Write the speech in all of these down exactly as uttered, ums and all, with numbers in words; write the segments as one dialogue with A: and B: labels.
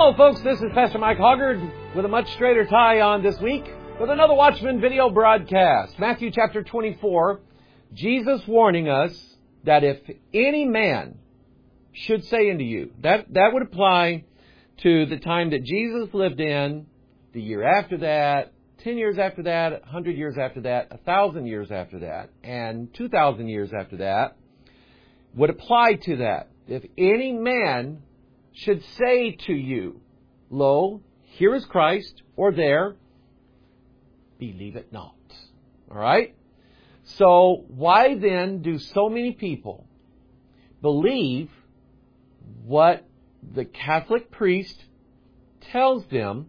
A: Hello, folks. This is Pastor Mike Hoggard with a much straighter tie on this week with another Watchman video broadcast. Matthew chapter twenty-four, Jesus warning us that if any man should say unto you, that, that would apply to the time that Jesus lived in, the year after that, ten years after that, one hundred years after that, one thousand years after that, and two thousand years after that, would apply to that. If any man should say to you, lo, here is Christ, or there, believe it not. All right? So why then do so many people believe what the Catholic priest tells them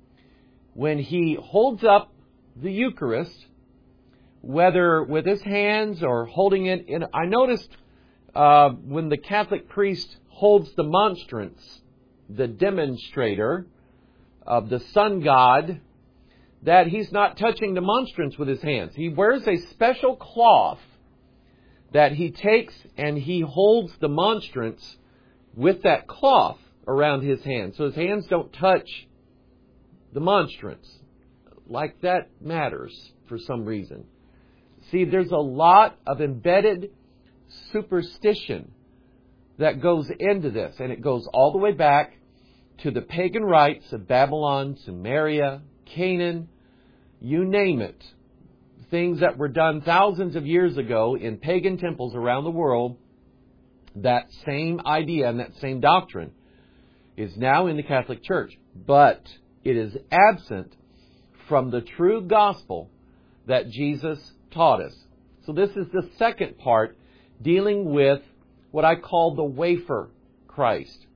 A: when he holds up the Eucharist, whether with his hands or holding it in? I noticed uh, when the Catholic priest holds the monstrance, the demonstrator of the sun god, that he's not touching the monstrance with his hands. He wears a special cloth that he takes and he holds the monstrance with that cloth around his hands. So his hands don't touch the monstrance. Like that matters for some reason. See, there's a lot of embedded superstition that goes into this. And it goes all the way back to the pagan rites of Babylon, Sumeria, Canaan, you name it. Things that were done thousands of years ago in pagan temples around the world. That same idea and that same doctrine is now in the Catholic Church. But it is absent from the true gospel that Jesus taught us. So this is the second part, dealing with what I call the wafer Christ.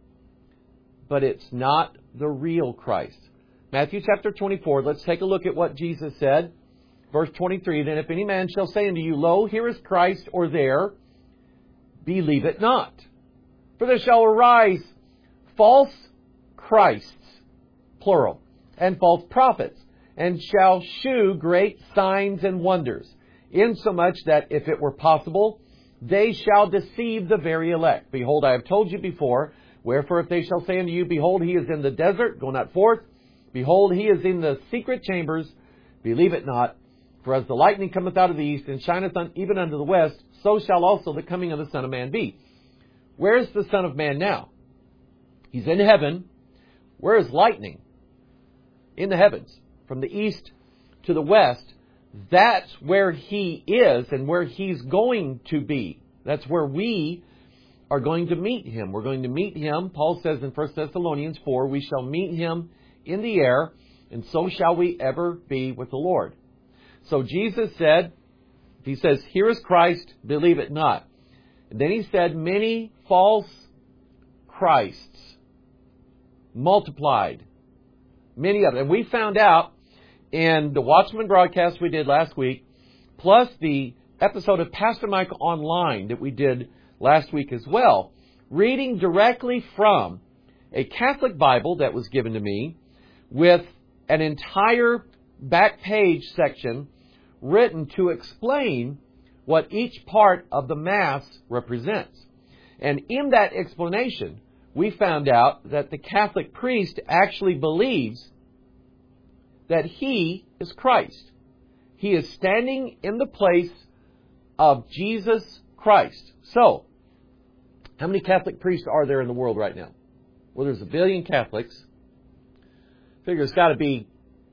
A: But it's not the real Christ. Matthew chapter twenty-four, let's take a look at what Jesus said. Verse twenty-three, then if any man shall say unto you, lo, here is Christ, or there, believe it not. For there shall arise false Christs, plural, and false prophets, and shall shew great signs and wonders, insomuch that if it were possible, they shall deceive the very elect. Behold, I have told you before. Wherefore, if they shall say unto you, behold, he is in the desert, go not forth. Behold, he is in the secret chambers, believe it not. For as the lightning cometh out of the east, and shineth on, even unto the west, so shall also the coming of the Son of Man be. Where is the Son of Man now? He's in heaven. Where is lightning? In the heavens. From the east to the west. That's where he is and where he's going to be. That's where we are going to meet him. We're going to meet him. Paul says in First Thessalonians four, we shall meet him in the air, and so shall we ever be with the Lord. So Jesus said, he says, here is Christ, believe it not. And then he said, many false Christs multiplied. Many of them. And we found out in the Watchman broadcast we did last week, plus the episode of Pastor Mike Online that we did last week as well, reading directly from a Catholic Bible that was given to me with an entire back page section written to explain what each part of the Mass represents. And in that explanation, we found out that the Catholic priest actually believes that he is Christ. He is standing in the place of Jesus Christ. So, how many Catholic priests are there in the world right now? Well, there's a billion Catholics. Figure it's got to be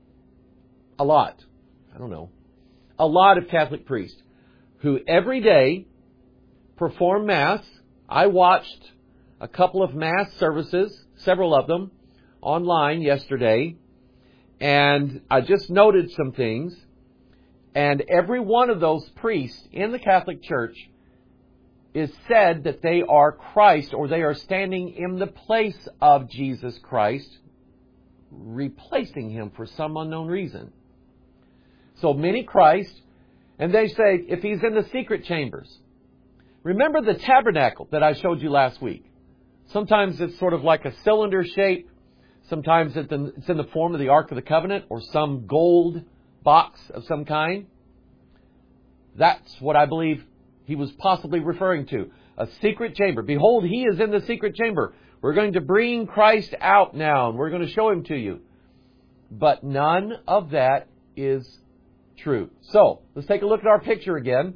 A: a lot. I don't know. A lot of Catholic priests who every day perform Mass. I watched a couple of Mass services, several of them, online yesterday. And I just noted some things. And every one of those priests in the Catholic Church is said that they are Christ, or they are standing in the place of Jesus Christ, replacing him for some unknown reason. So many Christ, and they say if he's in the secret chambers. Remember the tabernacle that I showed you last week? Sometimes it's sort of like a cylinder shape. Sometimes it's in the form of the Ark of the Covenant or some gold box of some kind. That's what I believe he was possibly referring to. A secret chamber. Behold, he is in the secret chamber. We're going to bring Christ out now, and we're going to show him to you. But none of that is true. So, let's take a look at our picture again.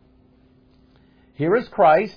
A: Here is Christ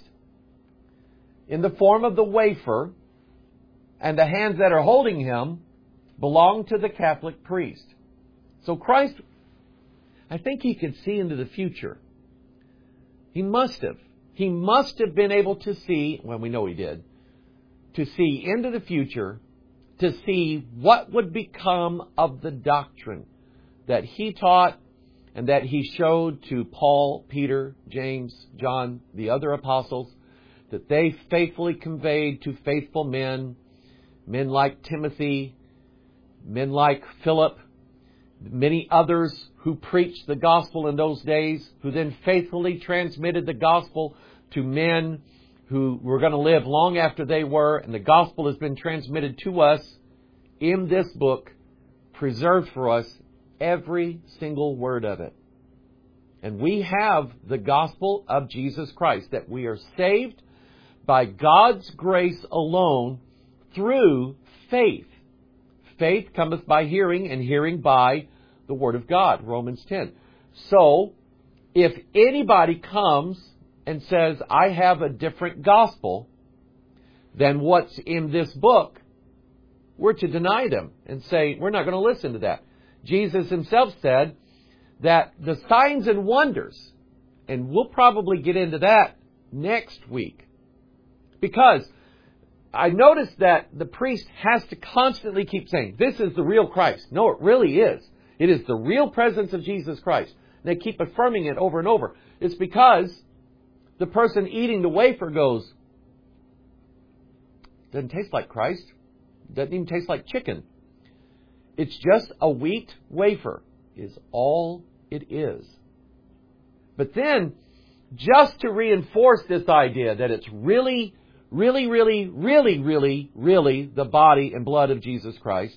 A: in the form of the wafer, and the hands that are holding him belong to the Catholic priest. So Christ, I think he could see into the future. He must have. He must have been able to see, well, we know he did, to see into the future, to see what would become of the doctrine that he taught and that he showed to Paul, Peter, James, John, the other apostles, that they faithfully conveyed to faithful men, men like Timothy, men like Philip, many others who preached the gospel in those days, who then faithfully transmitted the gospel to men who were going to live long after they were, and the gospel has been transmitted to us in this book, preserved for us, every single word of it. And we have the gospel of Jesus Christ, that we are saved by God's grace alone through faith. Faith cometh by hearing, and hearing by the Word of God, Romans ten. So, if anybody comes and says, I have a different gospel than what's in this book, we're to deny them and say, we're not going to listen to that. Jesus himself said that the signs and wonders, and we'll probably get into that next week, because I noticed that the priest has to constantly keep saying, this is the real Christ. No, it really is. It is the real presence of Jesus Christ. And they keep affirming it over and over. It's because the person eating the wafer goes, doesn't taste like Christ. Doesn't even taste like chicken. It's just a wheat wafer is all it is. But then, just to reinforce this idea that it's really, really, really, really, really, really the body and blood of Jesus Christ,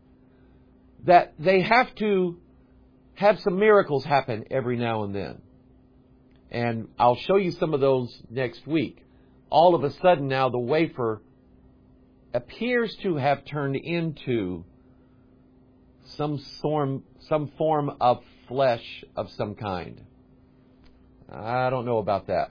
A: that they have to have some miracles happen every now and then. And I'll show you some of those next week. All of a sudden now the wafer appears to have turned into some form, some form of flesh of some kind. I don't know about that.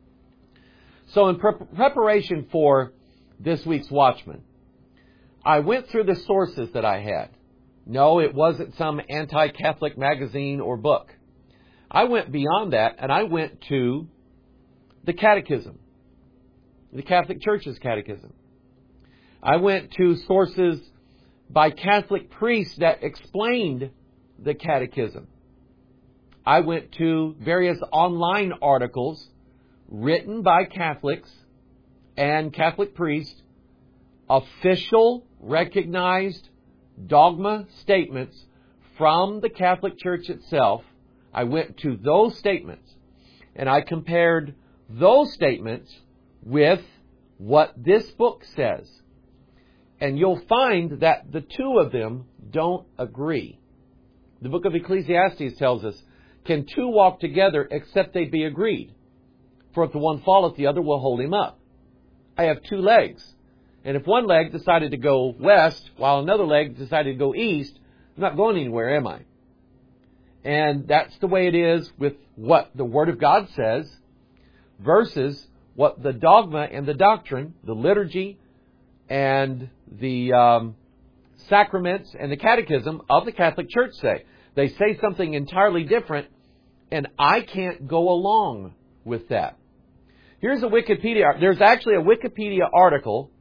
A: So in pre- preparation for this week's Watchman, I went through the sources that I had. No, it wasn't some anti-Catholic magazine or book. I went beyond that, and I went to the Catechism, the Catholic Church's Catechism. I went to sources by Catholic priests that explained the Catechism. I went to various online articles written by Catholics and Catholic priests, official, recognized dogma statements from the Catholic Church itself. I went to those statements and I compared those statements with what this book says. And you'll find that the two of them don't agree. The book of Ecclesiastes tells us, can two walk together except they be agreed? For if the one falleth, the other will hold him up. I have two legs. And if one leg decided to go west while another leg decided to go east, I'm not going anywhere, am I? And that's the way it is with what the Word of God says versus what the dogma and the doctrine, the liturgy and the um, sacraments and the catechism of the Catholic Church say. They say something entirely different, and I can't go along with that. Here's a Wikipedia. There's actually a Wikipedia article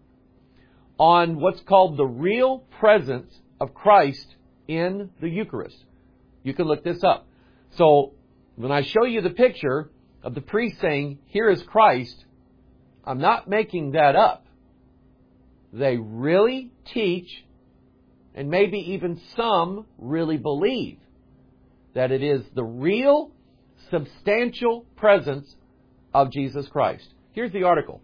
A: on what's called the real presence of Christ in the Eucharist. You can look this up. So when I show you the picture of the priest saying, here is Christ, I'm not making that up. They really teach, and maybe even some really believe, that it is the real, substantial presence of Jesus Christ. Here's the article.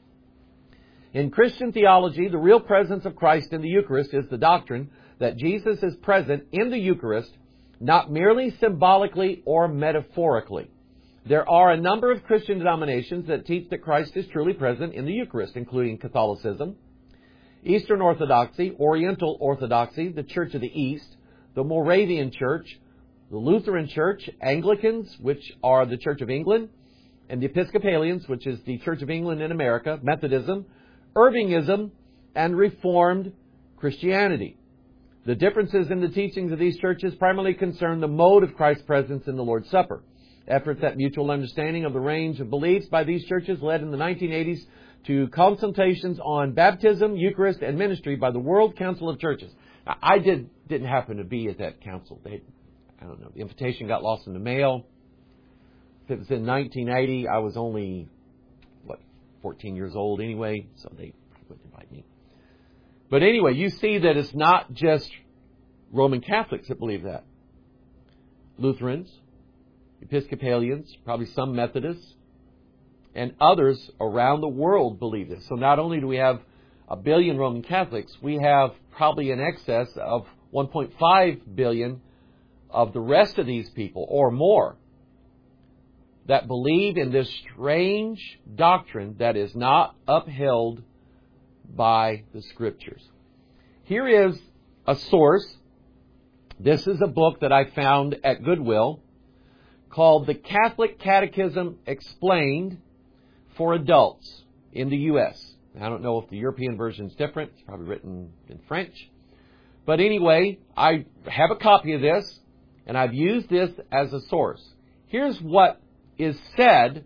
A: In Christian theology, the real presence of Christ in the Eucharist is the doctrine that Jesus is present in the Eucharist, not merely symbolically or metaphorically. There are a number of Christian denominations that teach that Christ is truly present in the Eucharist, including Catholicism, Eastern Orthodoxy, Oriental Orthodoxy, the Church of the East, the Moravian Church, the Lutheran Church, Anglicans, which are the Church of England, and the Episcopalians, which is the Church of England in America, Methodism, Irvingism, and Reformed Christianity. The differences in the teachings of these churches primarily concern the mode of Christ's presence in the Lord's Supper. Efforts at mutual understanding of the range of beliefs by these churches led in the nineteen eighties to consultations on baptism, Eucharist, and ministry by the World Council of Churches. Now, I did, didn't happen to be at that council. They, I don't know, the invitation got lost in the mail. If it was in nineteen eighty, I was only, what, fourteen years old anyway, so they wouldn't invite me. But anyway, you see that it's not just Roman Catholics that believe that. Lutherans, Episcopalians, probably some Methodists, and others around the world believe this. So not only do we have a billion Roman Catholics, we have probably in excess of one point five billion of the rest of these people, or more, that believe in this strange doctrine that is not upheld by the Scriptures. Here is a source. This is a book that I found at Goodwill called The Catholic Catechism Explained for Adults in the U S I don't know if the European version is different. It's probably written in French. But anyway, I have a copy of this, and I've used this as a source. Here's what is said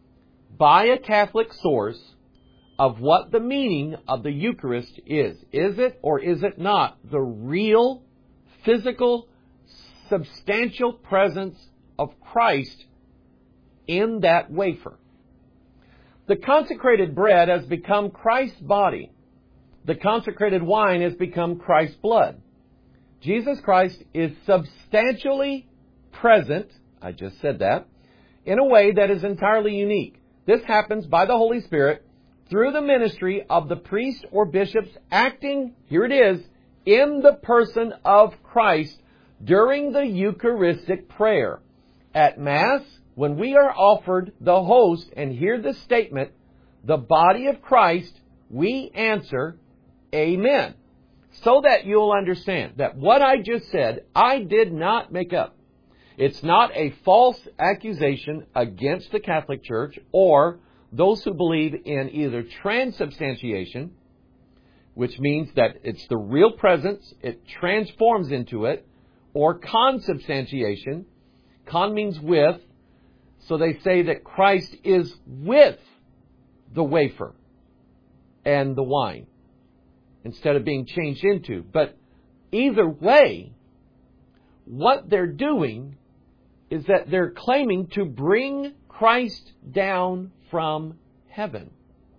A: by a Catholic source of what the meaning of the Eucharist is. Is it or is it not the real, physical, substantial presence of Christ in that wafer? The consecrated bread has become Christ's body. The consecrated wine has become Christ's blood. Jesus Christ is substantially present, I just said that, in a way that is entirely unique. This happens by the Holy Spirit through the ministry of the priests or bishops acting, here it is, in the person of Christ during the Eucharistic prayer. At Mass, when we are offered the host and hear the statement, the body of Christ, we answer, Amen. So that you'll understand that what I just said, I did not make up. It's not a false accusation against the Catholic Church or those who believe in either transubstantiation, which means that it's the real presence, it transforms into it, or consubstantiation. Con means with, so they say that Christ is with the wafer and the wine instead of being changed into. But either way, what they're doing is that they're claiming to bring Christ down from heaven.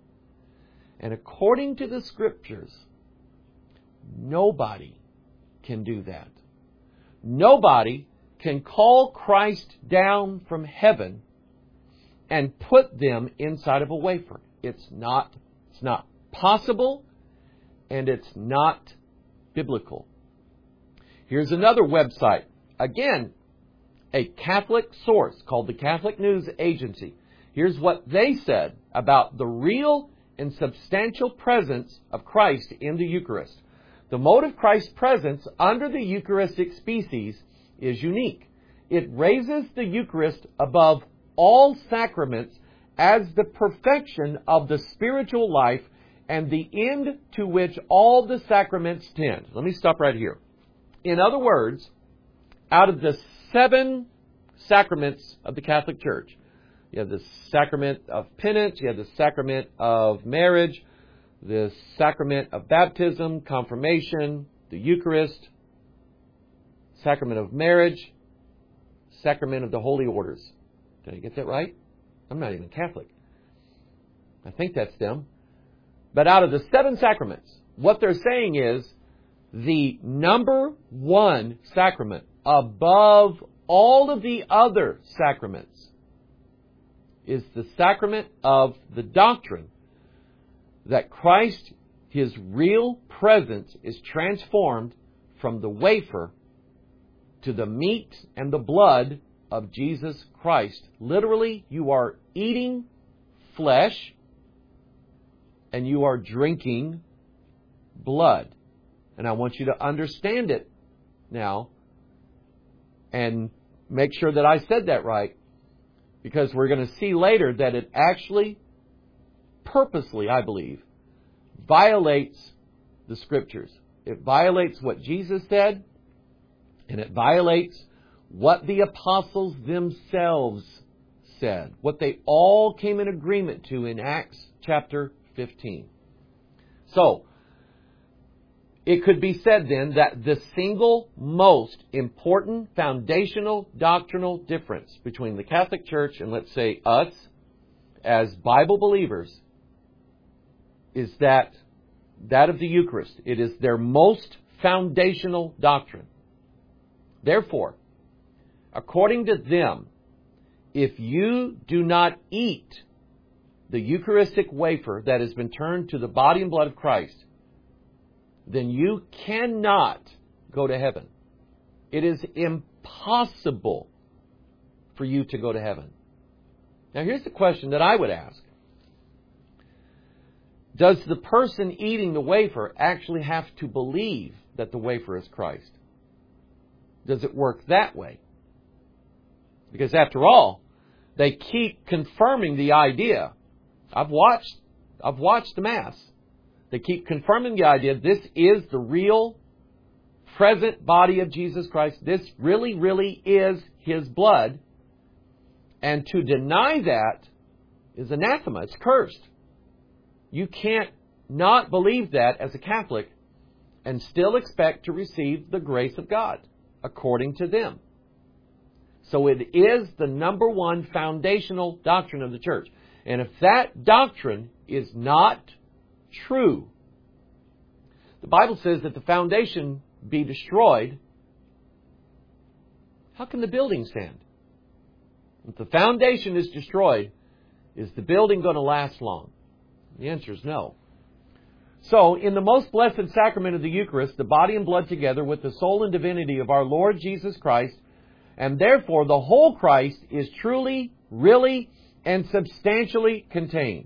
A: And according to the Scriptures, nobody can do that. Nobody can call Christ down from heaven and put them inside of a wafer. It's not, it's not possible, and it's not biblical. Here's another website. Again, a Catholic source called the Catholic News Agency. Here's what they said about the real and substantial presence of Christ in the Eucharist. The mode of Christ's presence under the Eucharistic species is unique. It raises the Eucharist above all sacraments as the perfection of the spiritual life and the end to which all the sacraments tend. Let me stop right here. In other words, out of the seven sacraments of the Catholic Church, you have the sacrament of penance, you have the sacrament of marriage, the sacrament of baptism, confirmation, the Eucharist, sacrament of marriage, sacrament of the holy orders. Did I get that right? I'm not even Catholic. I think that's them. But out of the seven sacraments, what they're saying is the number one sacrament above all of the other sacraments is the sacrament of the doctrine that Christ, His real presence, is transformed from the wafer to the meat and the blood of Jesus Christ. Literally, you are eating flesh and you are drinking blood. And I want you to understand it now and make sure that I said that right, because we're going to see later that it actually, purposely, I believe, violates the Scriptures. It violates what Jesus said, and it violates what the apostles themselves said, what they all came in agreement to in Acts chapter fifteen. So, it could be said then that the single most important foundational doctrinal difference between the Catholic Church and, let's say, us as Bible believers is that that of the Eucharist. It is their most foundational doctrine. Therefore, according to them, if you do not eat the Eucharistic wafer that has been turned to the body and blood of Christ, then you cannot go to heaven. It is impossible for you to go to heaven. Now here's the question that I would ask. Does the person eating the wafer actually have to believe that the wafer is Christ? Does it work that way? Because after all, they keep confirming the idea. I've watched, I've watched the Mass. They keep confirming the idea this is the real, present body of Jesus Christ. This really, really is His blood. And to deny that is anathema. It's cursed. You can't not believe that as a Catholic and still expect to receive the grace of God, according to them. So it is the number one foundational doctrine of the Church. And if that doctrine is not true, the Bible says that the foundation be destroyed, how can the building stand? If the foundation is destroyed, is the building going to last long? The answer is no. So, in the most blessed sacrament of the Eucharist, the body and blood together with the soul and divinity of our Lord Jesus Christ, and therefore the whole Christ is truly, really, and substantially contained.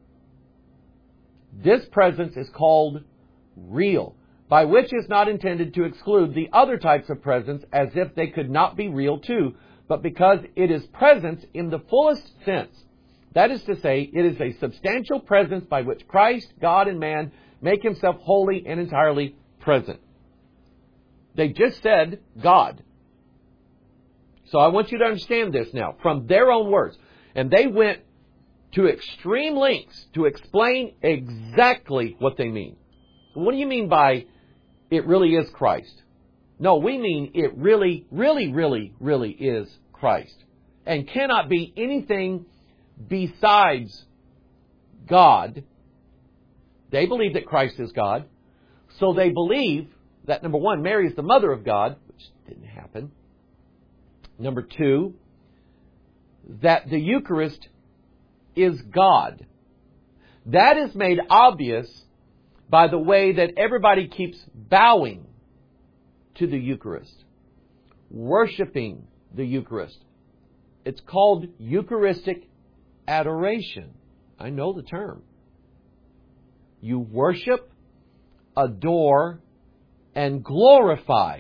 A: This presence is called real, by which is not intended to exclude the other types of presence as if they could not be real too, but because it is presence in the fullest sense. That is to say, it is a substantial presence by which Christ, God, and man make Himself wholly and entirely present. They just said God. So I want you to understand this now from their own words. And they went to extreme lengths to explain exactly what they mean. What do you mean by it really is Christ? No, we mean it really, really, really, really is Christ. And cannot be anything besides God. They believe that Christ is God. So they believe that, number one, Mary is the mother of God, which didn't happen. Number two, that the Eucharist is God. That is made obvious by the way that everybody keeps bowing to the Eucharist, worshiping the Eucharist. It's called Eucharistic adoration. I know the term. You worship, adore, and glorify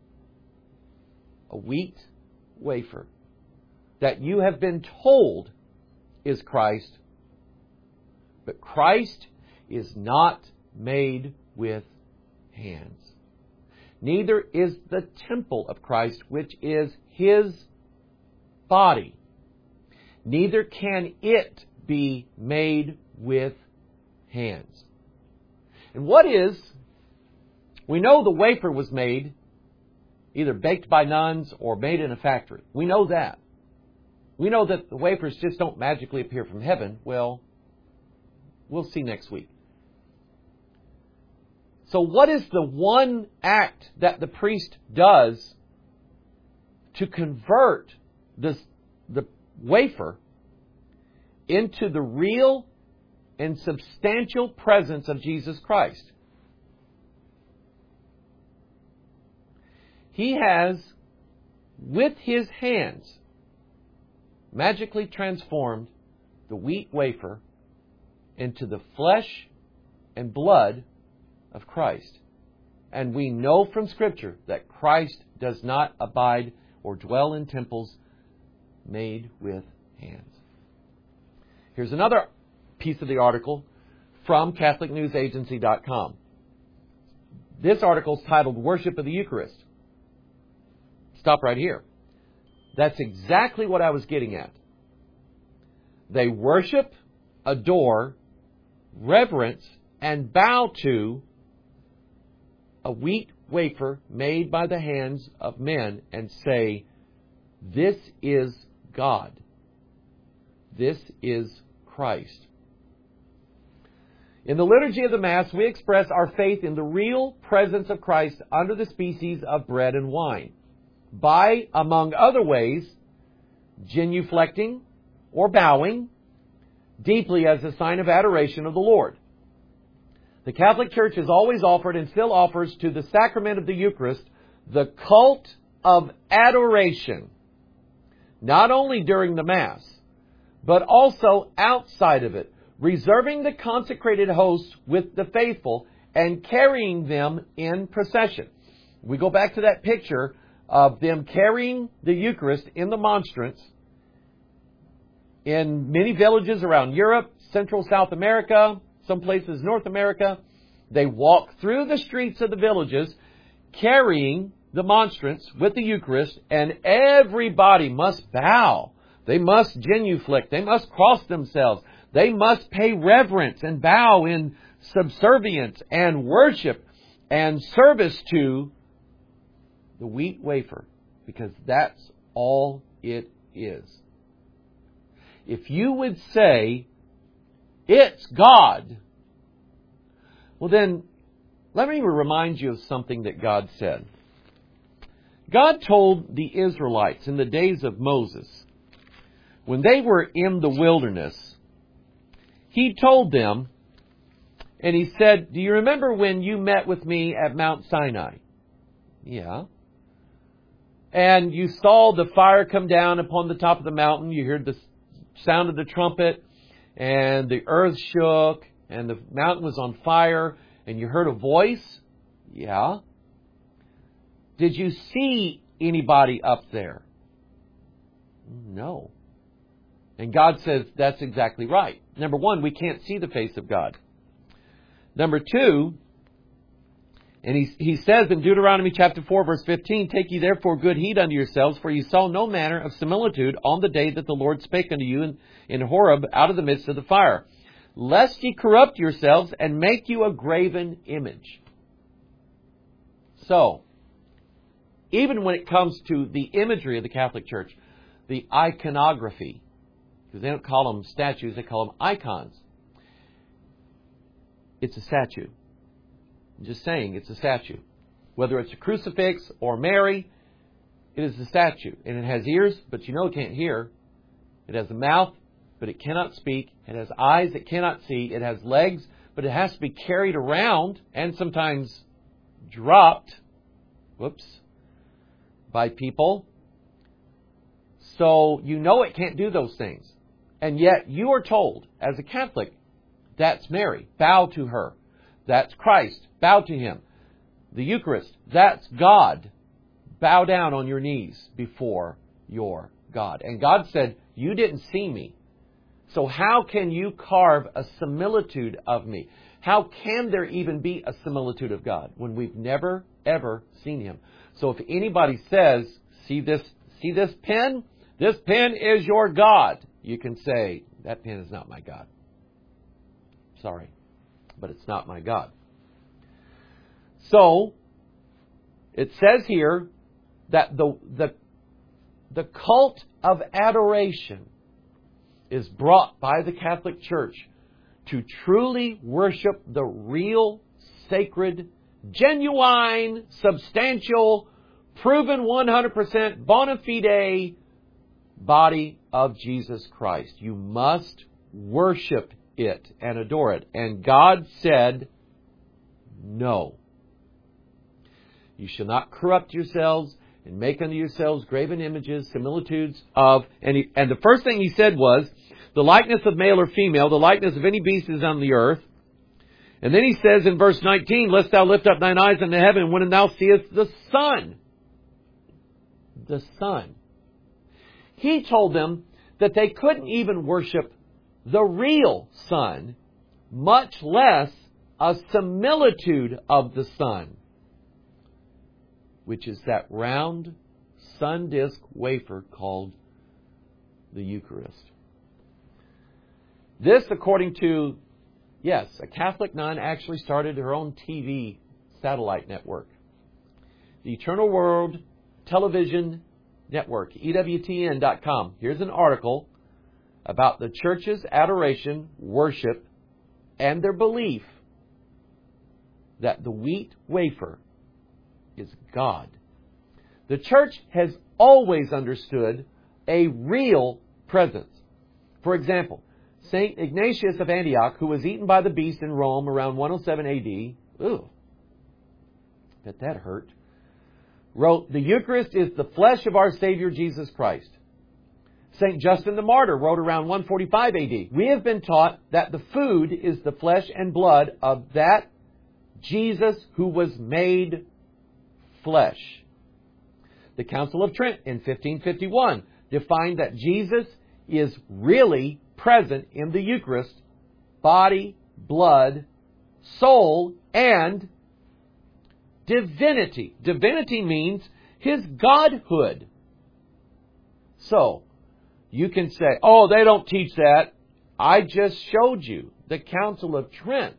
A: a wheat wafer that you have been told is Christ, but Christ is not made with hands. Neither is the temple of Christ, which is His body. Neither can it be made with hands. And what is, we know the wafer was made, either baked by nuns or made in a factory. We know that. We know that the wafers just don't magically appear from heaven. Well, we'll see next week. So what is the one act that the priest does to convert this, the wafer into the real and substantial presence of Jesus Christ? He has, with His hands, magically transformed the wheat wafer into the flesh and blood of Christ. And we know from Scripture that Christ does not abide or dwell in temples made with hands. Here's another piece of the article from Catholic News Agency dot com. This article is titled Worship of the Eucharist. Stop right here. That's exactly what I was getting at. They worship, adore, reverence, and bow to a wheat wafer made by the hands of men and say, this is God. This is Christ. In the liturgy of the Mass, we express our faith in the real presence of Christ under the species of bread and wine by, among other ways, genuflecting or bowing deeply as a sign of adoration of the Lord. The Catholic Church has always offered and still offers to the sacrament of the Eucharist the cult of adoration, not only during the Mass, but also outside of it, reserving the consecrated hosts with the faithful and carrying them in procession. We go back to that picture of them carrying the Eucharist in the monstrance in many villages around Europe, Central South America, some places North America. They walk through the streets of the villages carrying the monstrance with the Eucharist, and everybody must bow. They must genuflect. They must cross themselves. They must pay reverence and bow in subservience and worship and service to the wheat wafer, because that's all it is. If you would say, it's God, well then, let me remind you of something that God said. God told the Israelites in the days of Moses, when they were in the wilderness, He told them, and He said, do you remember when you met with me at Mount Sinai? Yeah. And you saw the fire come down upon the top of the mountain. You heard the sound of the trumpet, and the earth shook, and the mountain was on fire, and you heard a voice? Yeah. Did you see anybody up there? No. And God says that's exactly right. Number one, we can't see the face of God. Number two, and he, he says in Deuteronomy chapter four, verse fifteen, take ye therefore good heed unto yourselves, for ye saw no manner of similitude on the day that the Lord spake unto you in, in Horeb out of the midst of the fire, lest ye corrupt yourselves and make you a graven image. So, even when it comes to the imagery of the Catholic Church, the iconography, because they don't call them statues, they call them icons. It's a statue. I'm just saying, it's a statue. Whether it's a crucifix or Mary, it is a statue. And it has ears, but you know it can't hear. It has a mouth, but it cannot speak. It has eyes it cannot see. It has legs, but it has to be carried around and sometimes dropped, whoops, by people. So you know it can't do those things. And yet you are told, as a Catholic, that's Mary. Bow to her. That's Christ. Bow to Him. The Eucharist. That's God. Bow down on your knees before your God. And God said, you didn't see me. So how can you carve a similitude of me? How can there even be a similitude of God when we've never, ever seen Him? So if anybody says, see this, see this pen? This pen is your God. You can say, that pen is not my God. Sorry, but it's not my God. So, it says here that the, the, the cult of adoration is brought by the Catholic Church to truly worship the real, sacred, genuine, substantial, proven one hundred percent bona fide body of Jesus Christ. You must worship it and adore it. And God said, no. You shall not corrupt yourselves. and make unto yourselves graven images, similitudes of, and, he, and the first thing he said was, the likeness of male or female, the likeness of any beast is on the earth. And then he says in verse nineteen, lest thou lift up thine eyes unto heaven when thou seest the sun. The sun. He told them that they couldn't even worship the real sun, much less a similitude of the sun, which is that round sun disk wafer called the Eucharist. This, according to, yes, a Catholic nun actually started her own T V satellite network. The Eternal World Television Network, E W T N dot com. Here's an article about the church's adoration, worship, and their belief that the wheat wafer is God. The church has always understood a real presence. For example, Saint Ignatius of Antioch, who was eaten by the beast in Rome around one oh seven A D, ooh, bet that hurt, wrote, the Eucharist is the flesh of our Savior Jesus Christ. Saint Justin the Martyr wrote around one forty-five A D, we have been taught that the food is the flesh and blood of that Jesus who was made flesh. The Council of Trent in fifteen fifty-one defined that Jesus is really present in the Eucharist, body, blood, soul, and divinity. Divinity means His Godhood. So, you can say, oh, they don't teach that. I just showed you. The Council of Trent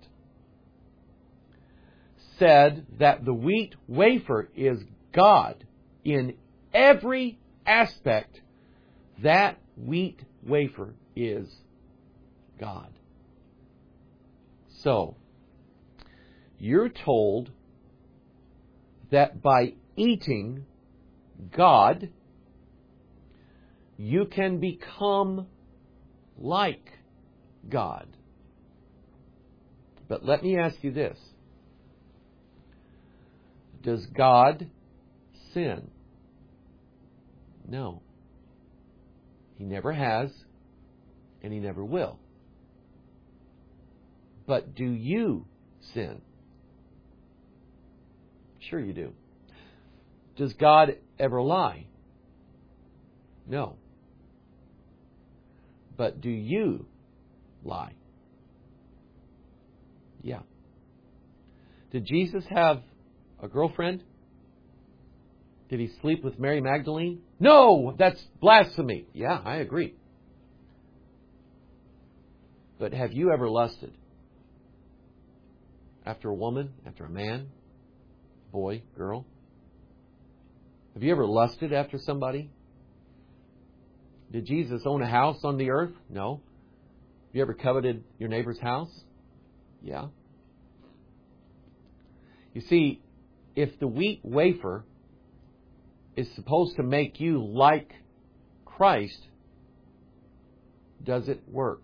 A: said that the wheat wafer is God in every aspect. That wheat wafer is God. So, you're told that by eating God, you can become like God. But let me ask you this. Does God sin? No. He never has, and He never will. But do you sin? Sure you do. Does God ever lie? No. But do you lie? Yeah. Did Jesus have a girlfriend? Did He sleep with Mary Magdalene? No, that's blasphemy. Yeah, I agree. But have you ever lusted after a woman, after a man, boy, girl? Have you ever lusted after somebody? Did Jesus own a house on the earth? No. Have you ever coveted your neighbor's house? Yeah. You see, if the wheat wafer is supposed to make you like Christ, does it work?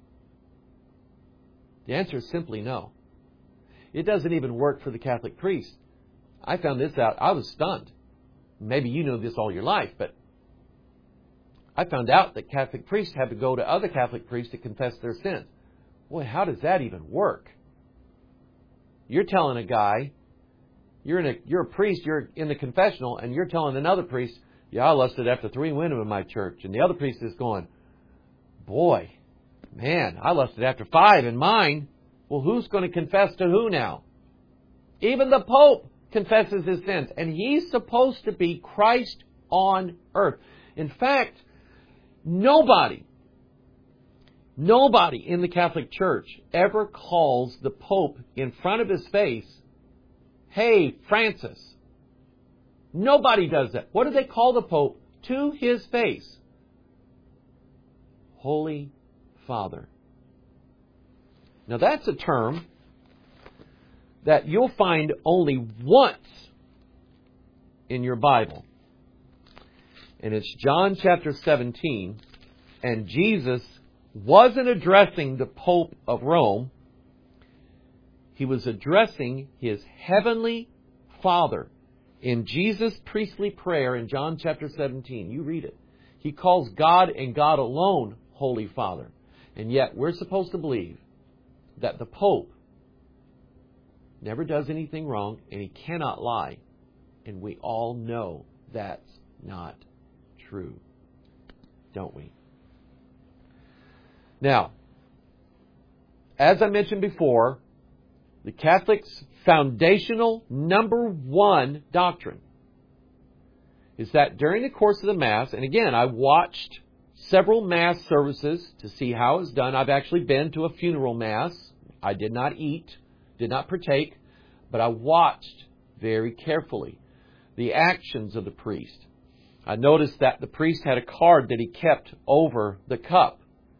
A: The answer is simply no. It doesn't even work for the Catholic priest. I found this out. I was stunned. Maybe you know this all your life, but I found out that Catholic priests have to go to other Catholic priests to confess their sins. Boy, how does that even work? You're telling a guy, you're in a you're a priest, you're in the confessional, and you're telling another priest, yeah, I lusted after three women in my church. And the other priest is going, boy, man, I lusted after five in mine. Well, who's going to confess to who now? Even the Pope confesses his sins. And he's supposed to be Christ on earth. In fact, nobody, nobody in the Catholic Church ever calls the Pope in front of his face, hey, Francis. Nobody does that. What do they call the Pope to his face? Holy Father. Now that's a term that you'll find only once in your Bible. And it's John chapter seventeen. And Jesus wasn't addressing the Pope of Rome. He was addressing His heavenly Father. In Jesus' priestly prayer in John chapter seventeen, you read it. He calls God and God alone Holy Father. And yet we're supposed to believe that the Pope never does anything wrong and he cannot lie. And we all know that's not true, don't we? Now, as I mentioned before, the Catholic's foundational number one doctrine is that during the course of the Mass, and again, I watched several Mass services to see how it's done. I've actually been to a funeral Mass. I did not eat, did not partake, but I watched very carefully the actions of the priest. I noticed that the priest had a card that he kept over the cup.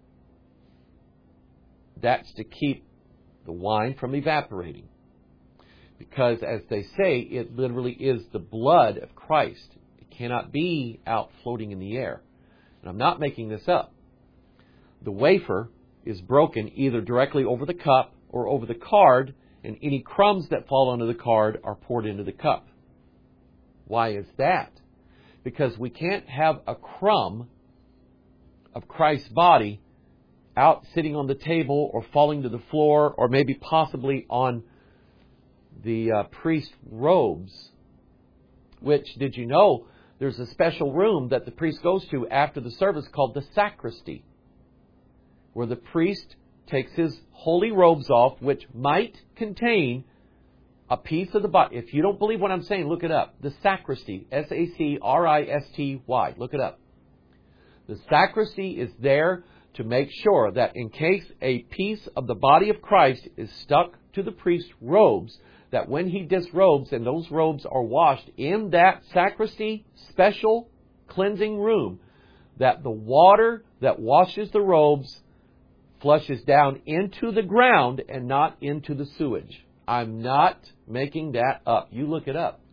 A: That's to keep the wine from evaporating. Because, as they say, it literally is the blood of Christ. It cannot be out floating in the air. And I'm not making this up. The wafer is broken either directly over the cup or over the card, and any crumbs that fall onto the card are poured into the cup. Why is that? Because we can't have a crumb of Christ's body out sitting on the table or falling to the floor or maybe possibly on the uh, priest's robes. Which, did you know, there's a special room that the priest goes to after the service called the sacristy, where the priest takes his holy robes off, which might contain a piece of the body. If you don't believe what I'm saying, look it up. The sacristy, S A C R I S T Y. Look it up. The sacristy is there to make sure that in case a piece of the body of Christ is stuck to the priest's robes, that when he disrobes and those robes are washed in that sacristy special cleansing room, that the water that washes the robes flushes down into the ground and not into the sewage. I'm not making that up. You look it up.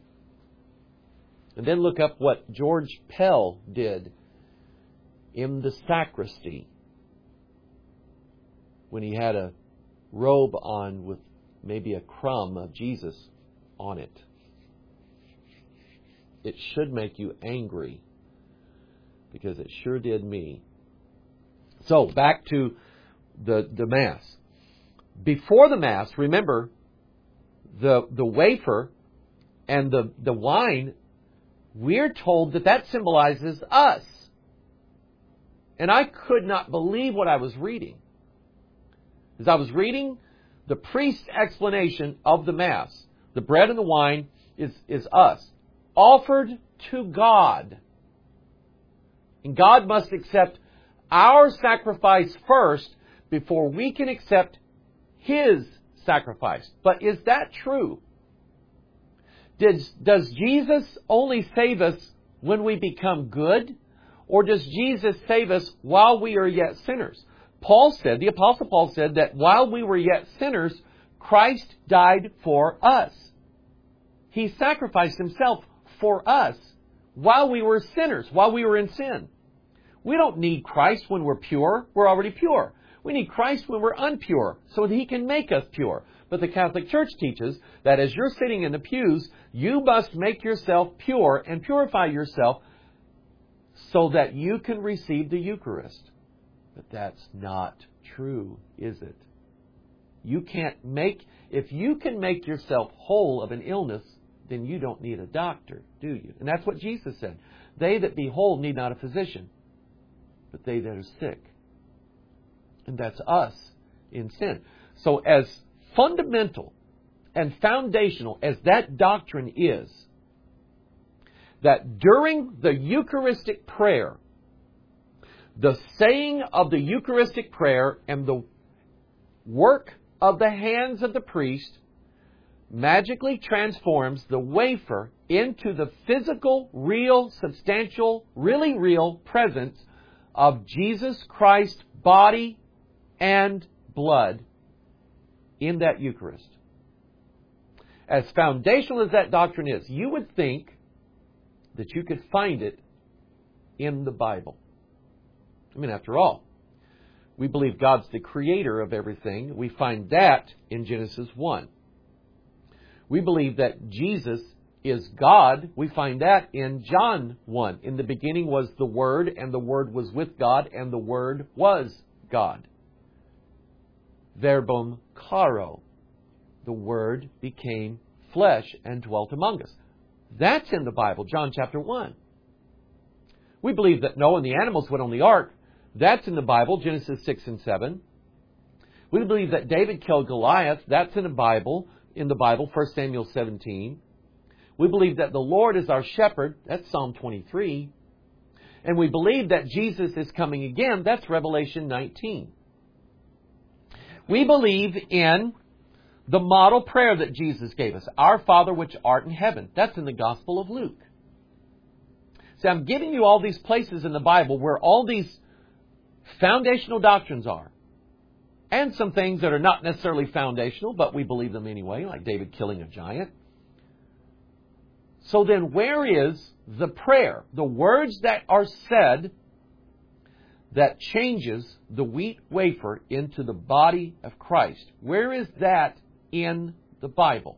A: And then look up what George Pell did in the sacristy when he had a robe on with maybe a crumb of Jesus on it. It should make you angry, because it sure did me. So, back to the, the Mass. Before the Mass, remember, the, the wafer and the, the wine, we're told that that symbolizes us. And I could not believe what I was reading. As I was reading the priest's explanation of the Mass, the bread and the wine is, is us, offered to God. And God must accept our sacrifice first before we can accept His sacrifice. But is that true? Does, does Jesus only save us when we become good? Or does Jesus save us while we are yet sinners? Paul said, the Apostle Paul said that while we were yet sinners, Christ died for us. He sacrificed Himself for us while we were sinners, while we were in sin. We don't need Christ when we're pure. We're already pure. We need Christ when we're unpure so that He can make us pure. But the Catholic Church teaches that as you're sitting in the pews, you must make yourself pure and purify yourself so that you can receive the Eucharist. But that's not true, is it? You can't make, if you can make yourself whole of an illness, then you don't need a doctor, do you? And that's what Jesus said. They that be whole need not a physician, but they that are sick. And that's us in sin. So as fundamental and foundational as that doctrine is, that during the Eucharistic prayer, the saying of the Eucharistic prayer and the work of the hands of the priest magically transforms the wafer into the physical, real, substantial, really real presence of Jesus Christ's body and blood in that Eucharist. As foundational as that doctrine is, you would think that you could find it in the Bible. I mean, after all, we believe God's the creator of everything. We find that in Genesis one. We believe that Jesus is God. We find that in John one. In the beginning was the Word, and the Word was with God, and the Word was God. Verbum caro. The Word became flesh and dwelt among us. That's in the Bible, John chapter one. We believe that Noah and the animals went on the ark. That's in the Bible, Genesis six and seven. We believe that David killed Goliath. That's in the Bible, in the Bible, First Samuel seventeen. We believe that the Lord is our shepherd. That's Psalm twenty-three. And we believe that Jesus is coming again. That's Revelation nineteen. We believe in the model prayer that Jesus gave us. Our Father which art in heaven. That's in the Gospel of Luke. See, I'm giving you all these places in the Bible where all these foundational doctrines are. And some things that are not necessarily foundational, but we believe them anyway, like David killing a giant. So then where is the prayer? The words that are said that changes the wheat wafer into the body of Christ. Where is that in the Bible?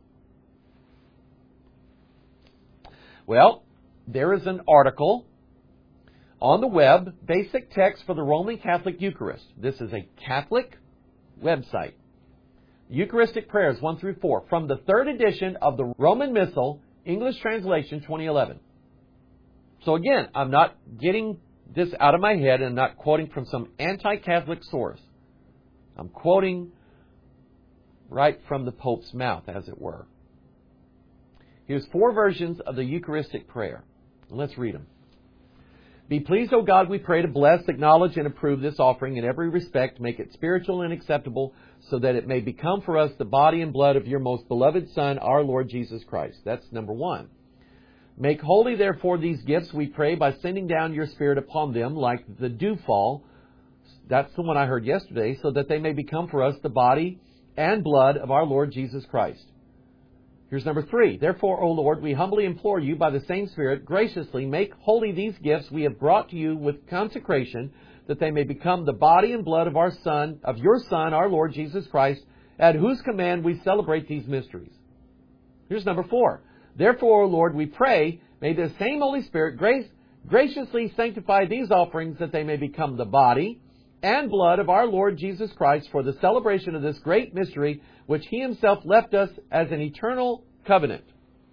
A: Well, there is an article on the web, Basic Text for the Roman Catholic Eucharist. This is a Catholic website. Eucharistic Prayers one through four, from the third edition of the Roman Missal, English translation, twenty eleven. So again, I'm not getting this out of my head and not quoting from some anti-Catholic source. I'm quoting right from the Pope's mouth, as it were. Here's four versions of the Eucharistic prayer. Let's read them. Be pleased, O God, we pray, to bless, acknowledge, and approve this offering in every respect, make it spiritual and acceptable, so that it may become for us the body and blood of your most beloved Son, our Lord Jesus Christ. That's number one. Make holy, therefore, these gifts, we pray, by sending down your Spirit upon them like the dewfall. That's the one I heard yesterday, so that they may become for us the body and blood of our Lord Jesus Christ. Here's number three. Therefore, O Lord, we humbly implore you by the same Spirit, graciously make holy these gifts we have brought to you with consecration, that they may become the body and blood of our Son, of your Son, our Lord Jesus Christ, at whose command we celebrate these mysteries. Here's number four. Therefore, O Lord, we pray, may the same Holy Spirit grace, graciously sanctify these offerings, that they may become the body and blood of our Lord Jesus Christ, for the celebration of this great mystery, which He Himself left us as an eternal covenant.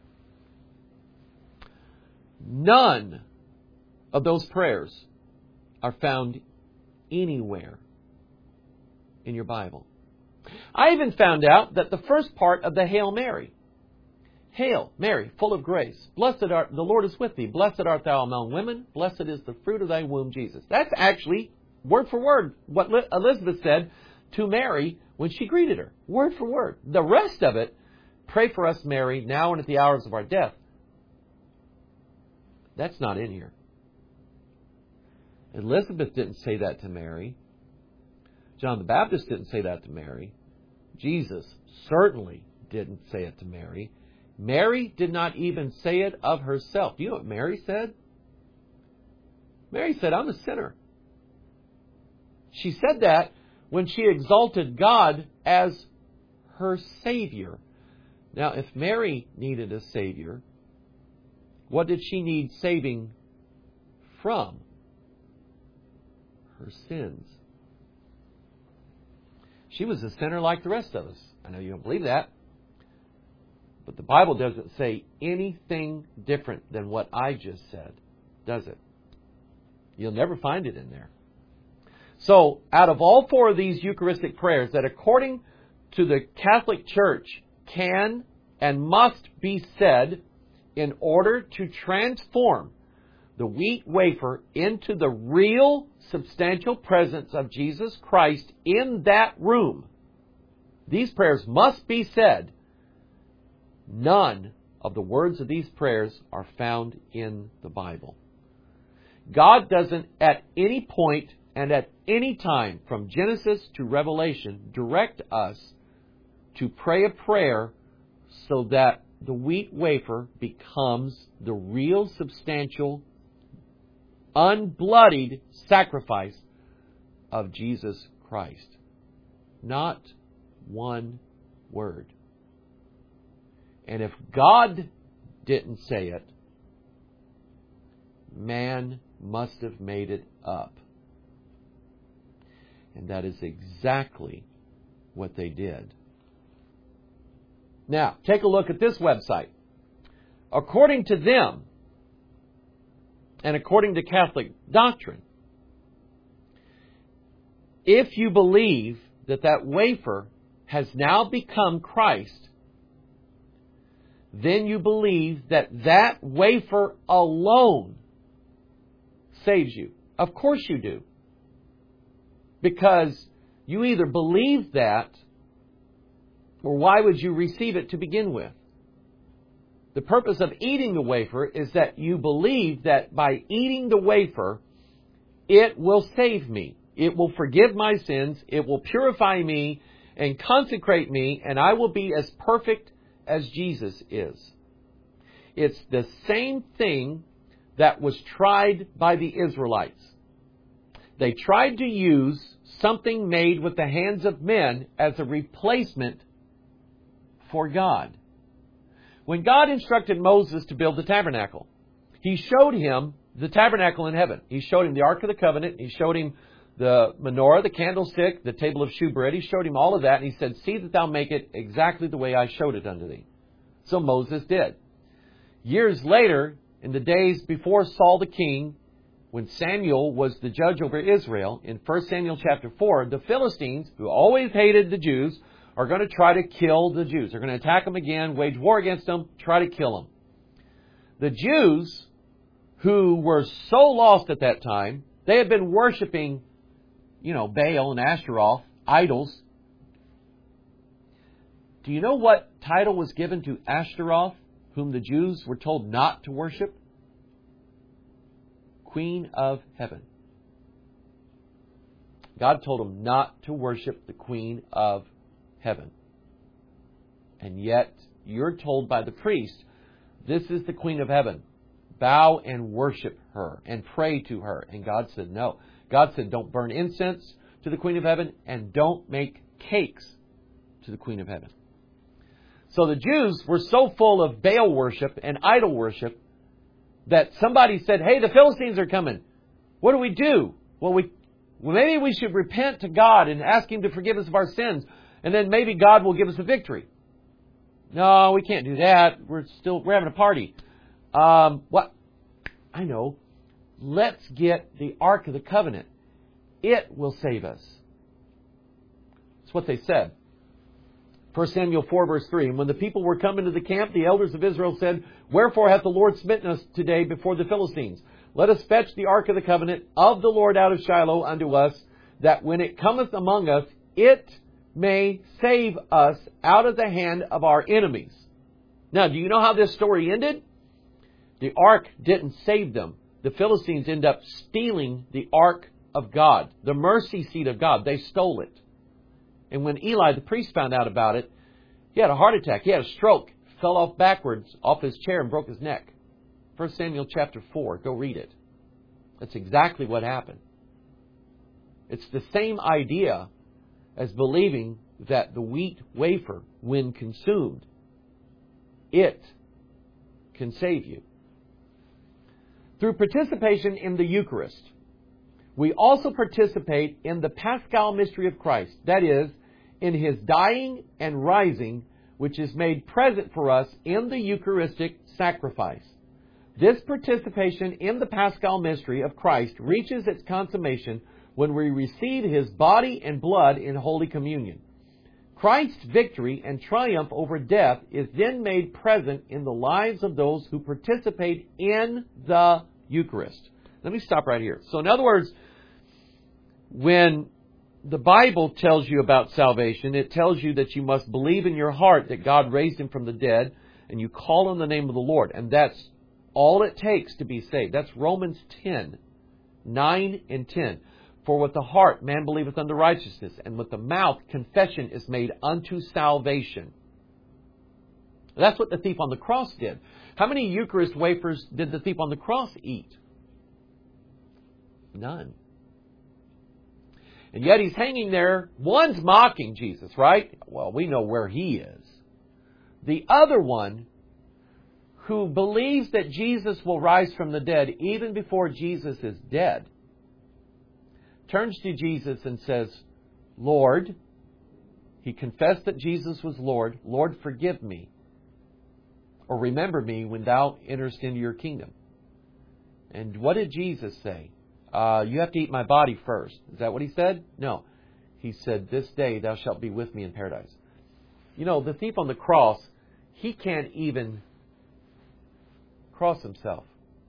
A: None of those prayers are found anywhere in your Bible. I even found out that the first part of the Hail Mary, Hail, Mary, full of grace, blessed art, the Lord is with thee, blessed art thou among women, blessed is the fruit of thy womb, Jesus. That's actually word for word what Elizabeth said to Mary when she greeted her. Word for word. The rest of it, pray for us, Mary, now and at the hours of our death. That's not in here. Elizabeth didn't say that to Mary. John the Baptist didn't say that to Mary. Jesus certainly didn't say it to Mary. Mary did not even say it of herself. Do you know what Mary said? Mary said, I'm a sinner. She said that when she exalted God as her Savior. Now, if Mary needed a Savior, what did she need saving from? Her sins. She was a sinner like the rest of us. I know you don't believe that. But the Bible doesn't say anything different than what I just said, does it? You'll never find it in there. So, out of all four of these Eucharistic prayers that according to the Catholic Church can and must be said in order to transform the wheat wafer into the real substantial presence of Jesus Christ in that room, these prayers must be said. None of the words of these prayers are found in the Bible. God doesn't at any point and at any time from Genesis to Revelation direct us to pray a prayer so that the wheat wafer becomes the real substantial, unbloodied sacrifice of Jesus Christ. Not one word. And if God didn't say it. Man must have made it up. And that is exactly what they did. Now, take a look at this website. According to them, and according to Catholic doctrine, if you believe that that wafer has now become Christ, then you believe that that wafer alone saves you. Of course you do. Because you either believe that, or why would you receive it to begin with? The purpose of eating the wafer is that you believe that by eating the wafer, it will save me. It will forgive my sins. It will purify me and consecrate me, and I will be as perfect as Jesus is. It's the same thing that was tried by the Israelites. They tried to use something made with the hands of men as a replacement for God. When God instructed Moses to build the tabernacle, He showed him the tabernacle in heaven. He showed him the Ark of the Covenant. He showed him the menorah, the candlestick, the table of shewbread. He showed him all of that, and He said, "See that thou make it exactly the way I showed it unto thee." So Moses did. Years later, in the days before Saul the king, when Samuel was the judge over Israel, in First Samuel chapter four, the Philistines, who always hated the Jews, are going to try to kill the Jews. They're going to attack them again, wage war against them, try to kill them. The Jews, who were so lost at that time, they had been worshiping, you know, Baal and Ashtaroth, idols. Do you know what title was given to Ashtaroth, whom the Jews were told not to worship? Queen of Heaven. God told them not to worship the Queen of Heaven. And yet, you're told by the priest, this is the Queen of Heaven. Bow and worship her and pray to her. And God said no. God said don't burn incense to the Queen of Heaven and don't make cakes to the Queen of Heaven. So the Jews were so full of Baal worship and idol worship that somebody said, "Hey, the Philistines are coming. What do we do?" Well, we well, maybe we should repent to God and ask Him to forgive us of our sins, and then maybe God will give us a victory. No, we can't do that. We're still we're having a party. Um, what? I know. Let's get the Ark of the Covenant. It will save us. That's what they said. First Samuel four, verse three. And when the people were come into the camp, the elders of Israel said, "Wherefore hath the Lord smitten us today before the Philistines? Let us fetch the Ark of the Covenant of the Lord out of Shiloh unto us, that when it cometh among us, it may save us out of the hand of our enemies." Now, do you know how this story ended? The Ark didn't save them. The Philistines end up stealing the Ark of God, the mercy seat of God. They stole it. And when Eli, the priest, found out about it, he had a heart attack. He had a stroke. Fell off backwards off his chair and broke his neck. First Samuel chapter four. Go read it. That's exactly what happened. It's the same idea as believing that the wheat wafer, when consumed, it can save you. Through participation in the Eucharist, we also participate in the Paschal mystery of Christ. That is, in His dying and rising, which is made present for us in the Eucharistic sacrifice. This participation in the Paschal mystery of Christ reaches its consummation when we receive His body and blood in Holy Communion. Christ's victory and triumph over death is then made present in the lives of those who participate in the Eucharist. Let me stop right here. So in other words, when the Bible tells you about salvation, it tells you that you must believe in your heart that God raised Him from the dead, and you call on the name of the Lord. And that's all it takes to be saved. That's Romans ten, nine and ten. For with the heart man believeth unto righteousness, and with the mouth confession is made unto salvation. That's what the thief on the cross did. How many Eucharist wafers did the thief on the cross eat? None. And yet He's hanging there. One's mocking Jesus, right? Well, we know where he is. The other one, who believes that Jesus will rise from the dead even before Jesus is dead, turns to Jesus and says, Lord, he confessed that Jesus was Lord. Lord, forgive me. Or remember me when thou enterest into your kingdom. And what did Jesus say? Uh, you have to eat my body first. Is that what he said? No. He said, this day thou shalt be with me in paradise. You know, the thief on the cross, he can't even cross himself.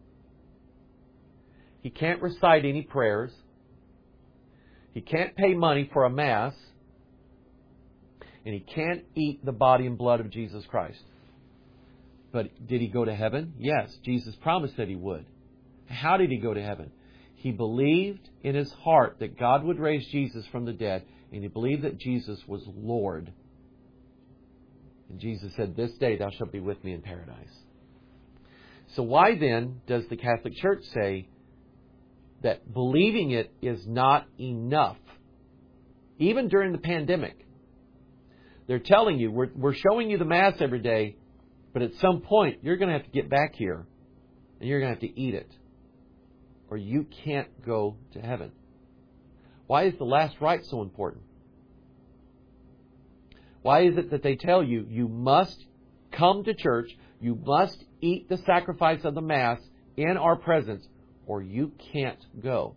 A: He can't recite any prayers. He can't pay money for a mass. And he can't eat the body and blood of Jesus Christ. But did he go to heaven? Yes, Jesus promised that he would. How did he go to heaven? He believed in his heart that God would raise Jesus from the dead, and he believed that Jesus was Lord. And Jesus said, this day thou shalt be with me in paradise. So why then does the Catholic Church say that believing it is not enough? Even during the pandemic, they're telling you, we're, we're showing you the Mass every day, but at some point you're going to have to get back here and you're going to have to eat it, or you can't go to heaven. Why is the last rite so important? Why is it that they tell you, you must come to church, you must eat the sacrifice of the Mass in our presence, or you can't go?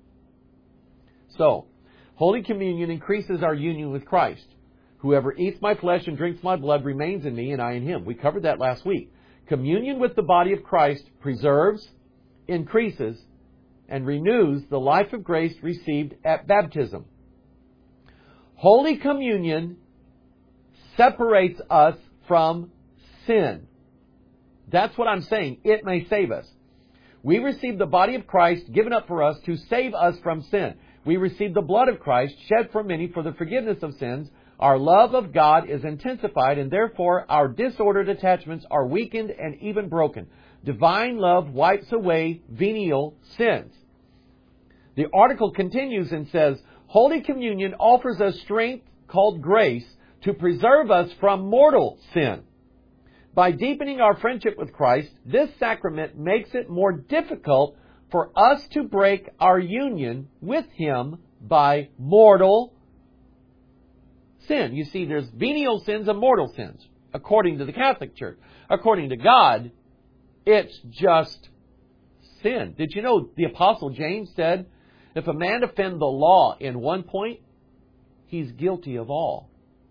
A: So, Holy Communion increases our union with Christ. Whoever eats my flesh and drinks my blood remains in me, and I in him. We covered that last week. Communion with the body of Christ preserves, increases, and renews the life of grace received at baptism. Holy Communion separates us from sin. That's what I'm saying. It may save us. We receive the body of Christ given up for us to save us from sin. We receive the blood of Christ shed for many for the forgiveness of sins. Our love of God is intensified, and therefore our disordered attachments are weakened and even broken. Divine love wipes away venial sins. The article continues and says, Holy Communion offers us strength called grace to preserve us from mortal sin. By deepening our friendship with Christ, this sacrament makes it more difficult for us to break our union with Him by mortal sin. You see, there's venial sins and mortal sins, according to the Catholic Church. According to God, it's just sin. Did you know the Apostle James said, if a man offend the law in one point, he's guilty of all.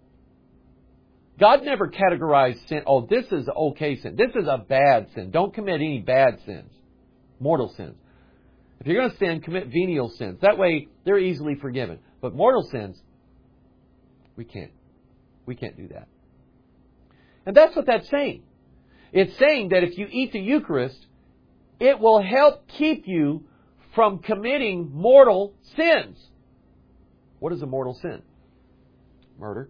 A: God never categorized sin. Oh, this is okay sin. This is a bad sin. Don't commit any bad sins. Mortal sins. If you're going to sin, commit venial sins. That way, they're easily forgiven. But mortal sins, we can't. We can't do that. And that's what that's saying. It's saying that if you eat the Eucharist, it will help keep you from committing mortal sins. What is a mortal sin? Murder.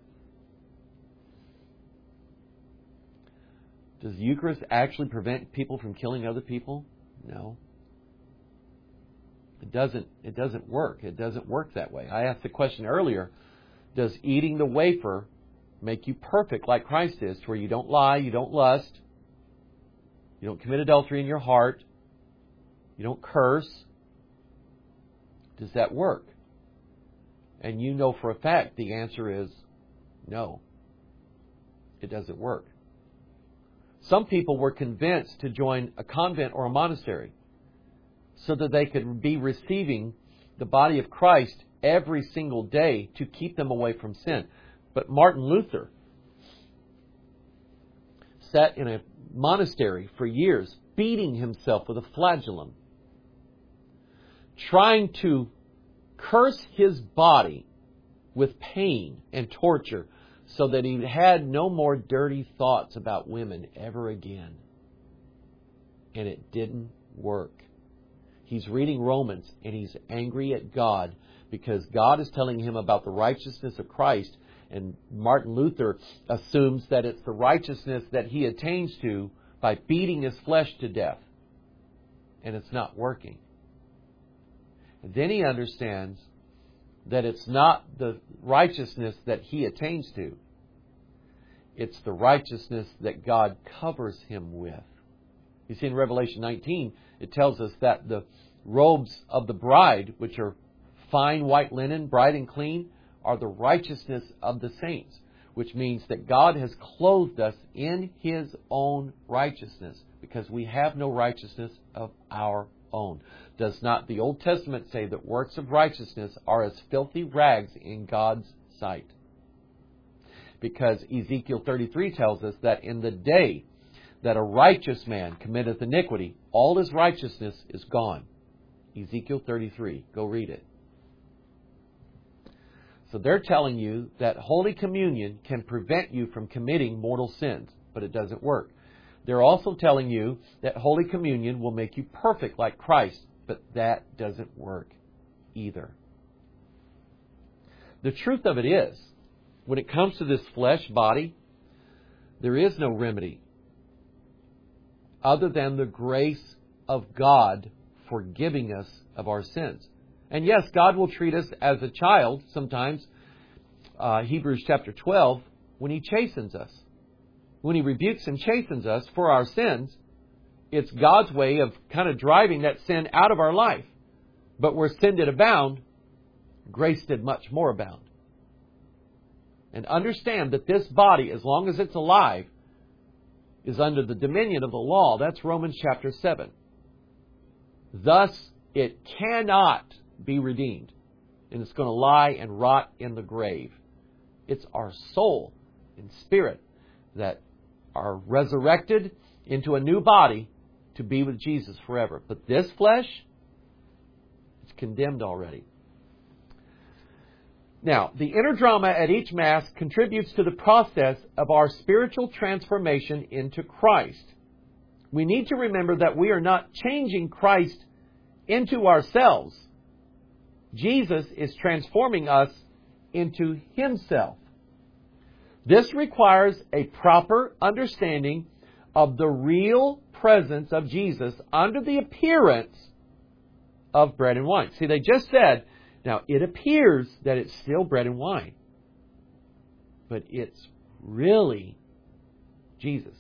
A: Does the Eucharist actually prevent people from killing other people? No. It doesn't, it doesn't work. It doesn't work that way. I asked the question earlier, does eating the wafer make you perfect like Christ is, to where you don't lie, you don't lust, you don't commit adultery in your heart, you don't curse? Does that work? And you know for a fact the answer is no. It doesn't work. Some people were convinced to join a convent or a monastery so that they could be receiving the body of Christ every single day to keep them away from sin. But Martin Luther sat in a monastery for years, beating himself with a flagellum, trying to curse his body with pain and torture so that he had no more dirty thoughts about women ever again. And it didn't work. He's reading Romans and he's angry at God because God is telling him about the righteousness of Christ. And Martin Luther assumes that it's the righteousness that he attains to by beating his flesh to death. And it's not working. And then he understands that it's not the righteousness that he attains to. It's the righteousness that God covers him with. You see, in Revelation nineteen, it tells us that the robes of the bride, which are fine white linen, bright and clean, are the righteousness of the saints, which means that God has clothed us in His own righteousness, because we have no righteousness of our own. Does not the Old Testament say that works of righteousness are as filthy rags in God's sight? Because Ezekiel thirty-three tells us that in the day that a righteous man committeth iniquity, all his righteousness is gone. Ezekiel thirty-three. Go read it. So they're telling you that Holy Communion can prevent you from committing mortal sins, but it doesn't work. They're also telling you that Holy Communion will make you perfect like Christ, but that doesn't work either. The truth of it is, when it comes to this flesh body, there is no remedy other than the grace of God forgiving us of our sins. And yes, God will treat us as a child sometimes, uh, Hebrews chapter twelve, when He chastens us. When He rebukes and chastens us for our sins, it's God's way of kind of driving that sin out of our life. But where sin did abound, grace did much more abound. And understand that this body, as long as it's alive, is under the dominion of the law. That's Romans chapter seven. Thus, it cannot be redeemed. And it's going to lie and rot in the grave. It's our soul and spirit that are resurrected into a new body to be with Jesus forever. But this flesh, it's condemned already. Now, the inner drama at each Mass contributes to the process of our spiritual transformation into Christ. We need to remember that we are not changing Christ into ourselves. Jesus is transforming us into Himself. This requires a proper understanding of the real presence of Jesus under the appearance of bread and wine. See, they just said, now it appears that it's still bread and wine, but it's really Jesus.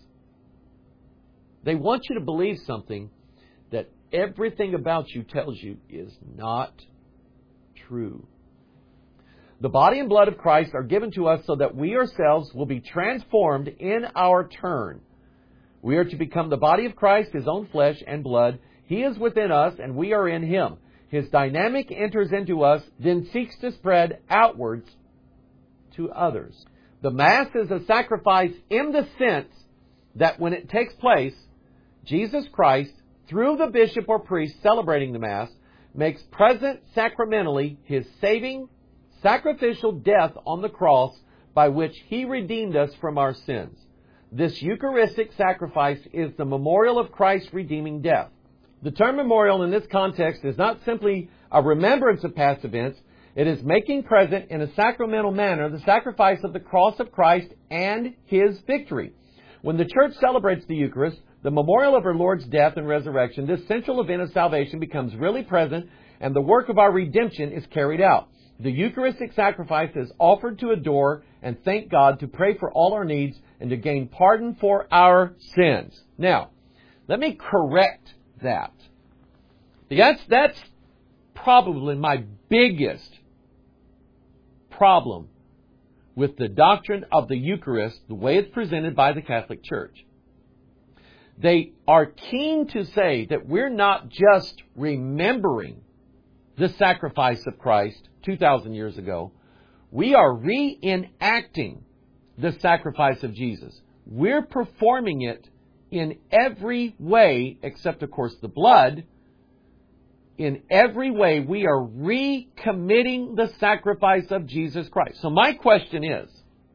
A: They want you to believe something that everything about you tells you is not true. The body and blood of Christ are given to us so that we ourselves will be transformed in our turn. We are to become the body of Christ, His own flesh and blood. He is within us and we are in Him. His dynamic enters into us, then seeks to spread outwards to others. The Mass is a sacrifice in the sense that when it takes place, Jesus Christ, through the bishop or priest celebrating the Mass, makes present sacramentally His saving, sacrificial death on the cross by which He redeemed us from our sins. This Eucharistic sacrifice is the memorial of Christ's redeeming death. The term memorial in this context is not simply a remembrance of past events. It is making present in a sacramental manner the sacrifice of the cross of Christ and His victory. When the Church celebrates the Eucharist, the memorial of our Lord's death and resurrection, this central event of salvation becomes really present and the work of our redemption is carried out. The Eucharistic sacrifice is offered to adore and thank God, to pray for all our needs, and to gain pardon for our sins. Now, let me correct that. That's, that's probably my biggest problem with the doctrine of the Eucharist, the way it's presented by the Catholic Church. They are keen to say that we're not just remembering the sacrifice of Christ two thousand years ago. We are reenacting the sacrifice of Jesus. We're performing it in every way, except, of course, the blood. In every way, we are recommitting the sacrifice of Jesus Christ. So my question is,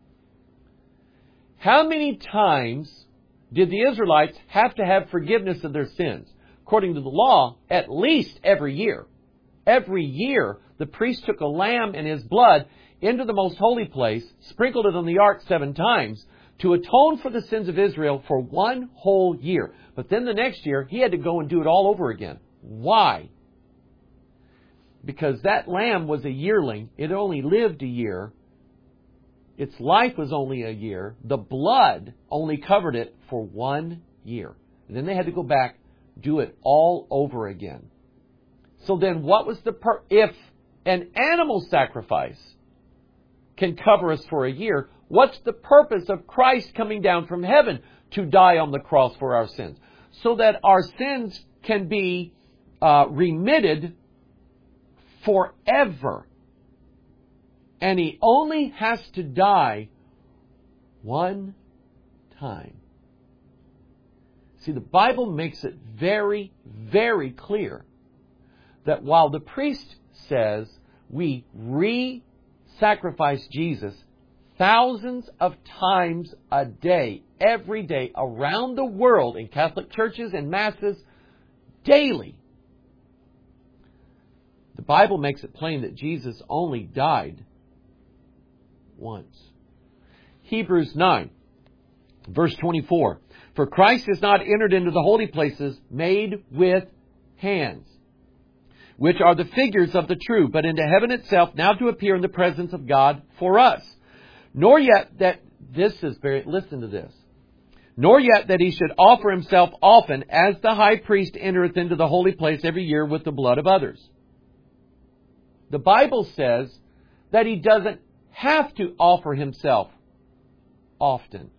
A: how many times did the Israelites have to have forgiveness of their sins? According to the law, at least every year. Every year, the priest took a lamb and his blood into the most holy place, sprinkled it on the ark seven times, to atone for the sins of Israel for one whole year. But then the next year, he had to go and do it all over again. Why? Because that lamb was a yearling. It only lived a year. Its life was only a year. The blood only covered it for one year. And then they had to go back, do it all over again. So then what was the per- if an animal sacrifice can cover us for a year, what's the purpose of Christ coming down from heaven to die on the cross for our sins? So that our sins can be uh, remitted forever. And He only has to die one time. See, the Bible makes it very, very clear that while the priest says we re-sacrifice Jesus thousands of times a day, every day, around the world, in Catholic churches and masses, daily, the Bible makes it plain that Jesus only died once. Hebrews nine, verse twenty-four. For Christ has not entered into the holy places made with hands, which are the figures of the true, but into heaven itself, now to appear in the presence of God for us. Nor yet that, this is very, listen to this. Nor yet that He should offer Himself often, as the high priest entereth into the holy place every year with the blood of others. The Bible says that He doesn't have to offer Himself often.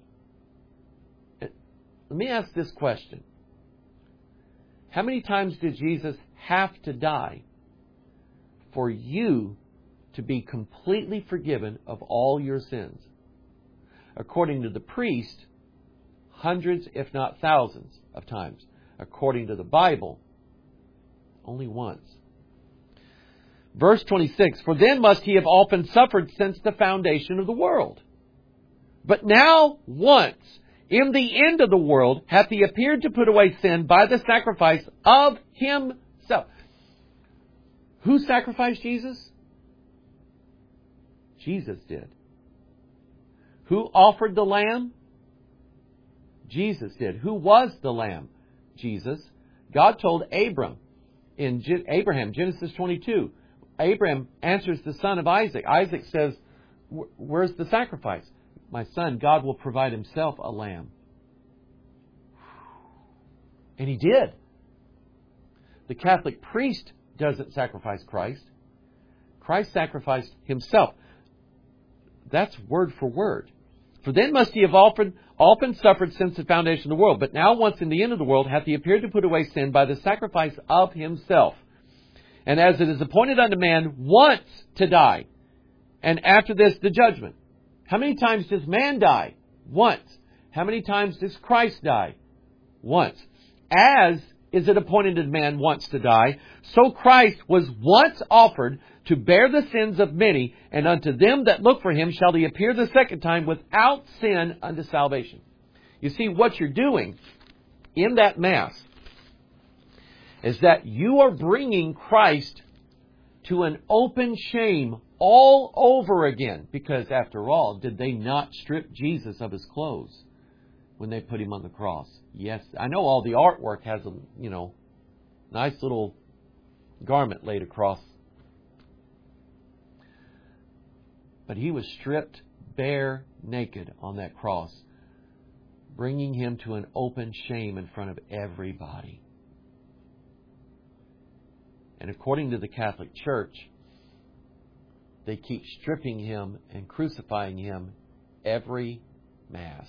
A: Let me ask this question. How many times did Jesus have to die for you to be completely forgiven of all your sins? According to the priest, hundreds, if not thousands of times. According to the Bible, only once. Verse twenty-six, for then must He have often suffered since the foundation of the world. But now once, in the end of the world, hath He appeared to put away sin by the sacrifice of Himself. Who sacrificed Jesus? Jesus did. Who offered the lamb? Jesus did. Who was the lamb? Jesus. God told Abram in Gen- Abraham, Genesis twenty-two. Abraham answers the son of Isaac. Isaac says, where's the sacrifice? My son, God will provide Himself a lamb. And He did. The Catholic priest doesn't sacrifice Christ. Christ sacrificed Himself. That's word for word. For then must He have often, often suffered since the foundation of the world. But now once in the end of the world hath He appeared to put away sin by the sacrifice of Himself. And as it is appointed unto man once to die, and after this the judgment. How many times does man die? Once. How many times does Christ die? Once. As is it appointed to man once to die, so Christ was once offered to bear the sins of many, and unto them that look for Him shall He appear the second time without sin unto salvation. You see, what you're doing in that Mass is that you are bringing Christ to an open shame all over again. Because after all, did they not strip Jesus of His clothes when they put Him on the cross? Yes. I know all the artwork has a, you know, nice little garment laid across. But He was stripped bare naked on that cross, bringing Him to an open shame in front of everybody. And according to the Catholic Church, they keep stripping Him and crucifying Him every Mass.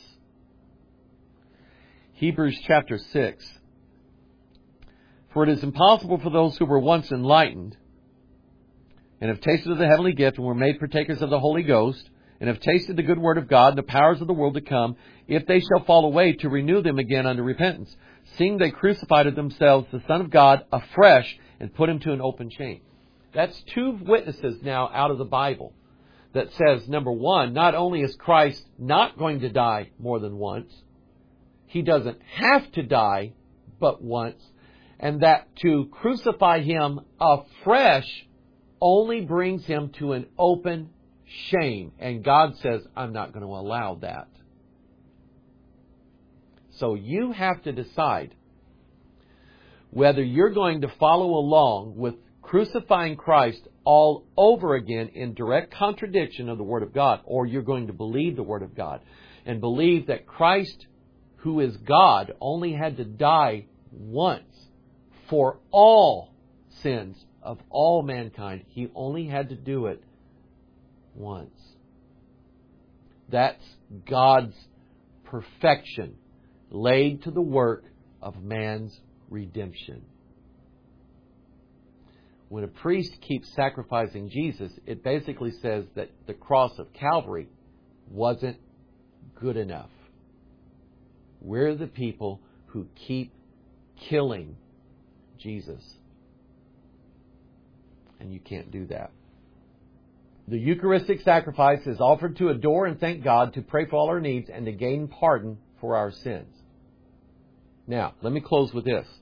A: Hebrews chapter six. For it is impossible for those who were once enlightened, and have tasted of the heavenly gift, and were made partakers of the Holy Ghost, and have tasted the good word of God and the powers of the world to come, if they shall fall away, to renew them again unto repentance, seeing they crucified of themselves the Son of God afresh, and put Him to an open shame. That's two witnesses now out of the Bible that says, number one, not only is Christ not going to die more than once, He doesn't have to die but once, and that to crucify Him afresh only brings Him to an open shame. And God says, I'm not going to allow that. So you have to decide whether you're going to follow along with crucifying Christ all over again in direct contradiction of the Word of God, or you're going to believe the Word of God and believe that Christ who is God, only had to die once for all sins of all mankind. He only had to do it once. That's God's perfection laid to the work of man's redemption. When a priest keeps sacrificing Jesus, it basically says that the cross of Calvary wasn't good enough. We're the people who keep killing Jesus. And you can't do that. The Eucharistic sacrifice is offered to adore and thank God, to pray for all our needs, and to gain pardon for our sins. Now, let me close with this.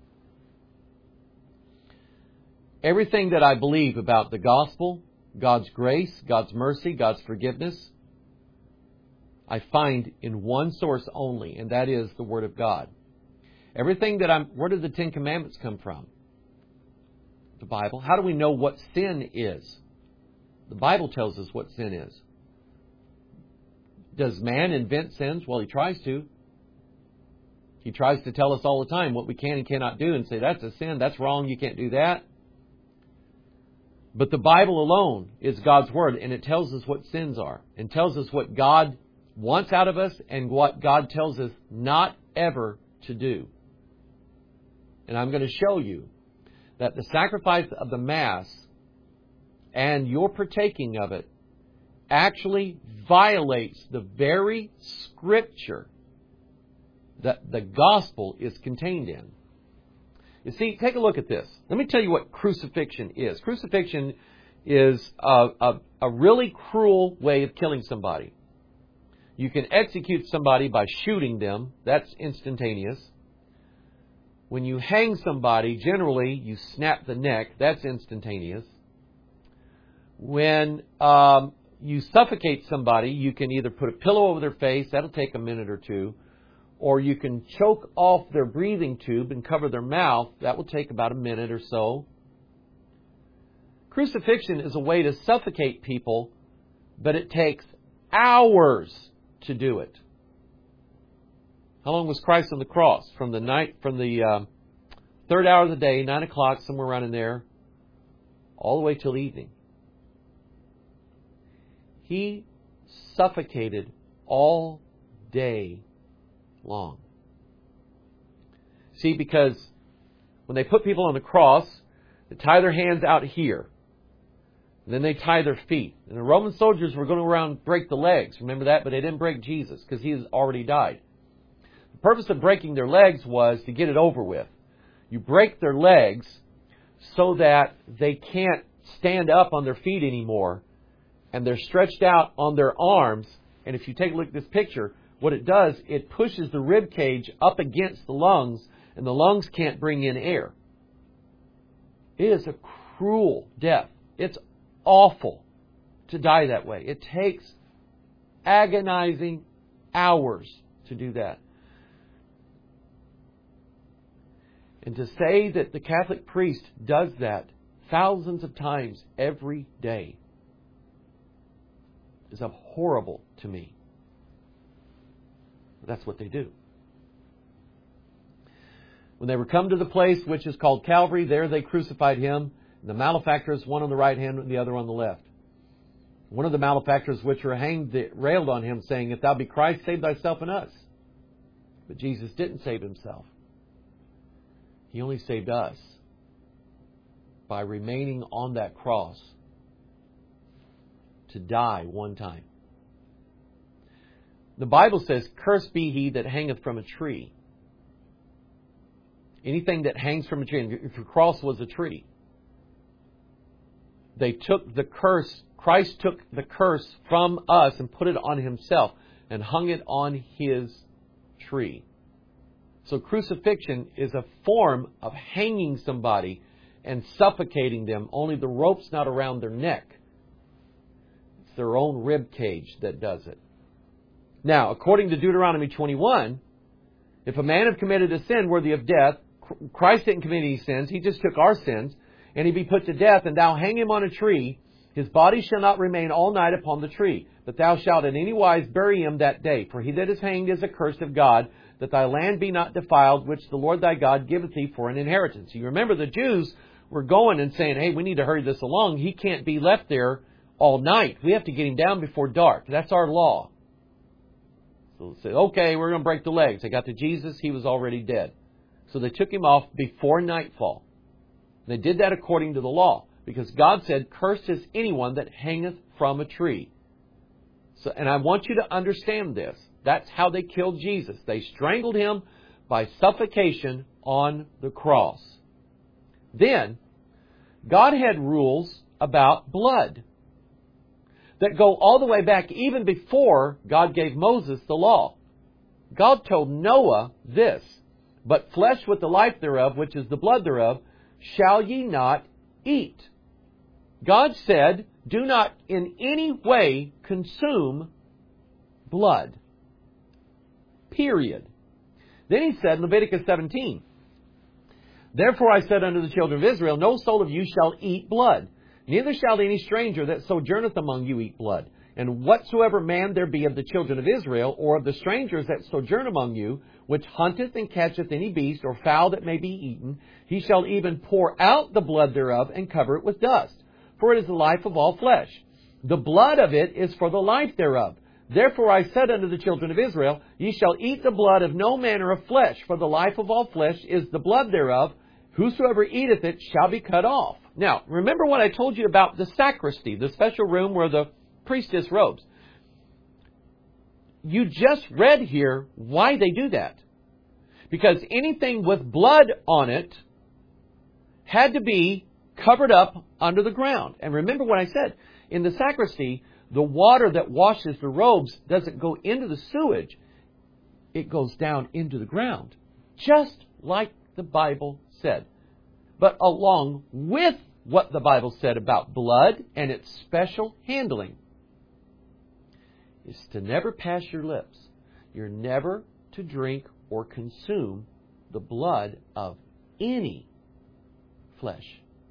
A: Everything that I believe about the gospel, God's grace, God's mercy, God's forgiveness, I find in one source only, and that is the Word of God. Everything that I'm... Where did the Ten Commandments come from? The Bible. How do we know what sin is? The Bible tells us what sin is. Does man invent sins? Well, he tries to. He tries to tell us all the time what we can and cannot do and say, that's a sin, that's wrong, you can't do that. But the Bible alone is God's Word, and it tells us what sins are, and tells us what God wants out of us and what God tells us not ever to do. And I'm going to show you that the sacrifice of the Mass and your partaking of it actually violates the very Scripture that the gospel is contained in. You see, take a look at this. Let me tell you what crucifixion is. Crucifixion is a, a, a really cruel way of killing somebody. You can execute somebody by shooting them. That's instantaneous. When you hang somebody, generally you snap the neck. That's instantaneous. When um, you suffocate somebody, you can either put a pillow over their face. That'll take a minute or two. Or you can choke off their breathing tube and cover their mouth. That will take about a minute or so. Crucifixion is a way to suffocate people, but it takes hours to do it. How long was Christ on the cross? From the night, from the uh, third hour of the day, nine o'clock, somewhere around in there, all the way till evening. He suffocated all day long. See, because when they put people on the cross, they tie their hands out here. And then they tie their feet. And the Roman soldiers were going to around and break the legs. Remember that? But they didn't break Jesus because he has already died. The purpose of breaking their legs was to get it over with. You break their legs so that they can't stand up on their feet anymore. And they're stretched out on their arms. And if you take a look at this picture, what it does, it pushes the rib cage up against the lungs, and the lungs can't bring in air. It is a cruel death. It's awful to die that way. It takes agonizing hours to do that. And to say that the Catholic priest does that thousands of times every day is horrible to me. That's what they do. When they were come to the place which is called Calvary, there they crucified him, and the malefactors, one on the right hand and the other on the left. One of the malefactors which were hanged railed on him, saying, If thou be Christ, save thyself and us. But Jesus didn't save himself. He only saved us by remaining on that cross to die one time. The Bible says, Cursed be he that hangeth from a tree. Anything that hangs from a tree. If your cross was a tree. They took the curse, Christ took the curse from us and put it on himself and hung it on his tree. So crucifixion is a form of hanging somebody and suffocating them, only the rope's not around their neck. It's their own rib cage that does it. Now, according to Deuteronomy twenty-one, if a man have committed a sin worthy of death, Christ didn't commit any sins, he just took our sins, and he be put to death, and thou hang him on a tree, His body shall not remain all night upon the tree, but thou shalt in any wise bury him that day. For he that is hanged is accursed of God, that thy land be not defiled, which the Lord thy God giveth thee for an inheritance. You remember the Jews were going and saying, hey, we need to hurry this along. He can't be left there all night. We have to get him down before dark. That's our law. So they said, okay, we're going to break the legs. They got to Jesus. He was already dead. So they took him off before nightfall. They did that according to the law, because God said, cursed is anyone that hangeth from a tree. So, and I want you to understand this. That's how they killed Jesus. They strangled him by suffocation on the cross. Then, God had rules about blood that go all the way back even before God gave Moses the law. God told Noah this, but flesh with the life thereof, which is the blood thereof, shall ye not eat. God said, do not in any way consume blood. Period. Then he said in Leviticus seventeen, therefore I said unto the children of Israel, no soul of you shall eat blood, neither shall any stranger that sojourneth among you eat blood. And whatsoever man there be of the children of Israel, or of the strangers that sojourn among you, which hunteth and catcheth any beast or fowl that may be eaten, he shall even pour out the blood thereof and cover it with dust. For it is the life of all flesh. The blood of it is for the life thereof. Therefore I said unto the children of Israel, ye shall eat the blood of no manner of flesh, for the life of all flesh is the blood thereof. Whosoever eateth it shall be cut off. Now, remember what I told you about the sacristy, the special room where the priestess robes. You just read here why they do that. Because anything with blood on it had to be covered up under the ground. And remember what I said. In the sacristy, the water that washes the robes doesn't go into the sewage. It goes down into the ground. Just like the Bible said. But along with what the Bible said about blood and its special handling is to never pass your lips. You're never to drink or consume the blood of any flesh.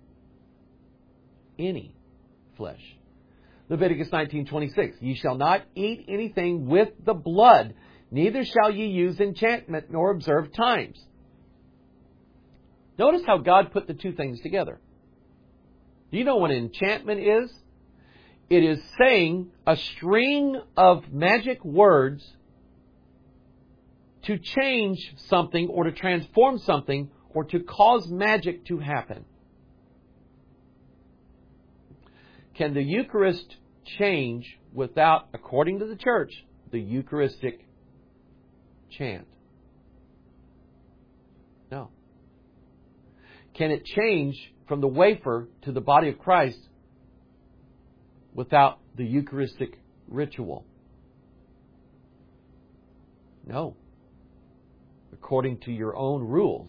A: Any flesh. Leviticus nineteen twenty-six. Ye shall not eat anything with the blood, neither shall ye use enchantment nor observe times. Notice how God put the two things together. Do you know what enchantment is? It is saying a string of magic words to change something or to transform something or to cause magic to happen. Can the Eucharist change without, according to the church, the Eucharistic chant? No. Can it change from the wafer to the body of Christ without the Eucharistic ritual? No. According to your own rules,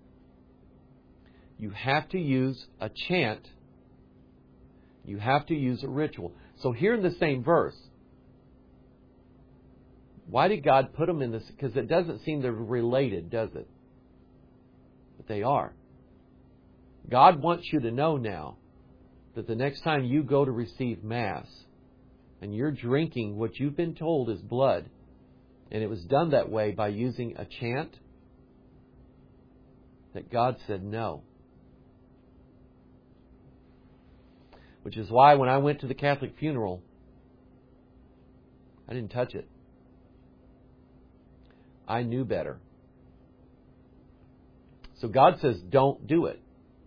A: you have to use a chant. You have to use a ritual. So here in the same verse, why did God put them in this? Because it doesn't seem they're related, does it? But they are. God wants you to know now that the next time you go to receive Mass and you're drinking what you've been told is blood, and it was done that way by using a chant, that God said no. Which is why when I went to the Catholic funeral, I didn't touch it. I knew better. So God says, don't do it.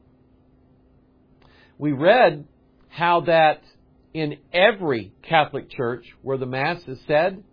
A: We read how that in every Catholic church where the Mass is said,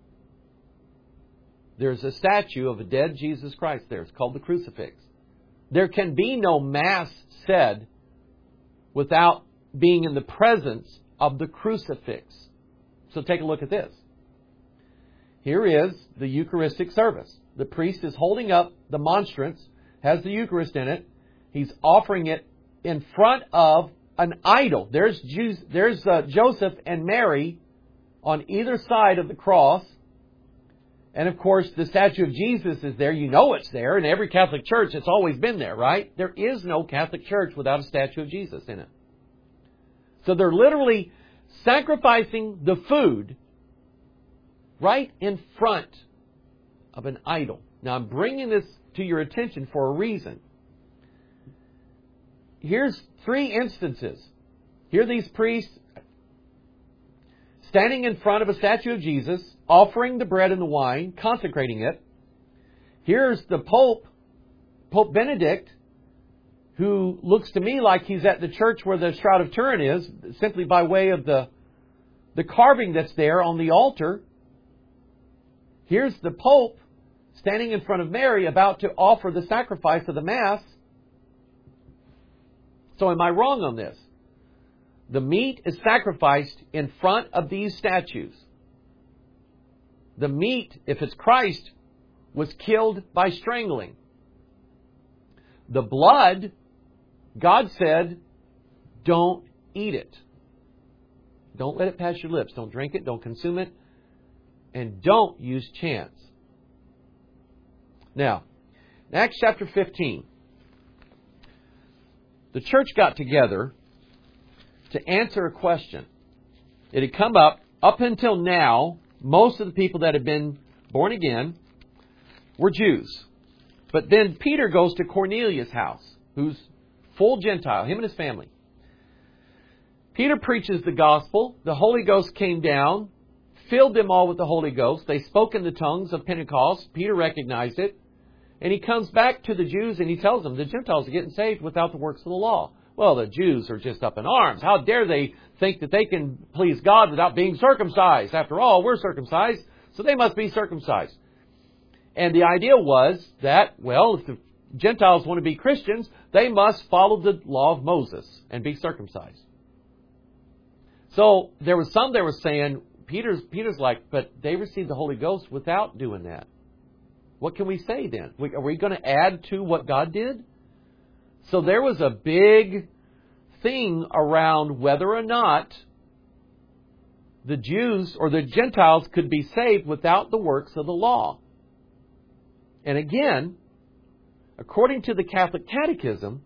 A: there's a statue of a dead Jesus Christ there. It's called the crucifix. There can be no Mass said without being in the presence of the crucifix. So take a look at this. Here is the Eucharistic service. The priest is holding up the monstrance, has the Eucharist in it. He's offering it in front of an idol. There's Jews, there's uh, Joseph and Mary on either side of the cross. And of course, the statue of Jesus is there. You know it's there. In every Catholic church, it's always been there, right? There is no Catholic church without a statue of Jesus in it. So they're literally sacrificing the food right in front of an idol. Now, I'm bringing this to your attention for a reason. Here's three instances. Here are these priests standing in front of a statue of Jesus, offering the bread and the wine, consecrating it. Here's the Pope, Pope Benedict, who looks to me like he's at the church where the Shroud of Turin is, simply by way of the, the carving that's there on the altar. Here's the Pope standing in front of Mary, about to offer the sacrifice of the Mass. So am I wrong on this? The meat is sacrificed in front of these statues. The meat, if it's Christ, was killed by strangling. The blood, God said, don't eat it. Don't let it pass your lips. Don't drink it. Don't consume it. And don't use chance. Now, in Acts chapter fifteen, the church got together to answer a question. It had come up, up until now, most of the people that had been born again were Jews. But then Peter goes to Cornelius' house, who's full Gentile, him and his family. Peter preaches the gospel. The Holy Ghost came down, filled them all with the Holy Ghost. They spoke in the tongues of Pentecost. Peter recognized it. And he comes back to the Jews and he tells them the Gentiles are getting saved without the works of the law. Well, the Jews are just up in arms. How dare they think that they can please God without being circumcised? After all, we're circumcised, so they must be circumcised. And the idea was that, well, if the Gentiles want to be Christians, they must follow the law of Moses and be circumcised. So there was some that were saying, Peter's, Peter's like, but they received the Holy Ghost without doing that. What can we say then? Are we going to add to what God did? So there was a big thing around whether or not the Jews or the Gentiles could be saved without the works of the law. And again, according to the Catholic Catechism,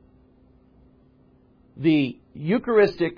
A: the Eucharistic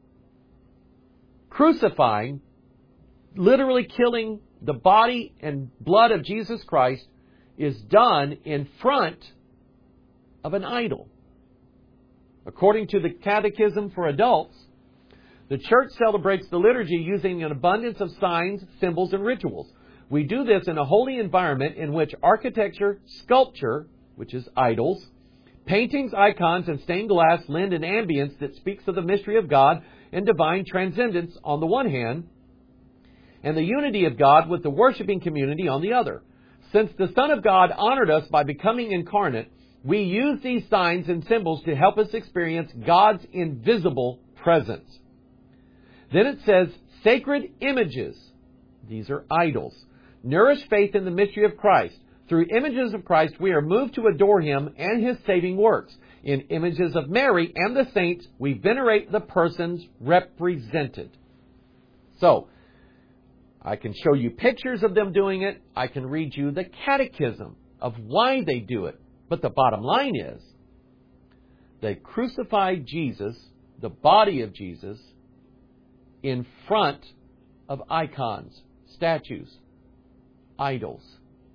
A: crucifying, literally killing the body and blood of Jesus Christ, is done in front of an idol. According to the Catechism for Adults, the Church celebrates the liturgy using an abundance of signs, symbols, and rituals. We do this in a holy environment in which architecture, sculpture, which is idols, paintings, icons, and stained glass lend an ambience that speaks of the mystery of God and divine transcendence on the one hand, and the unity of God with the worshiping community on the other. Since the Son of God honored us by becoming incarnate, we use these signs and symbols to help us experience God's invisible presence. Then it says, sacred images, these are idols, nourish faith in the mystery of Christ. Through images of Christ, we are moved to adore Him and His saving works. In images of Mary and the saints, we venerate the persons represented. So, I can show you pictures of them doing it. I can read you the catechism of why they do it. But the bottom line is, they crucified Jesus, the body of Jesus, in front of icons, statues, idols.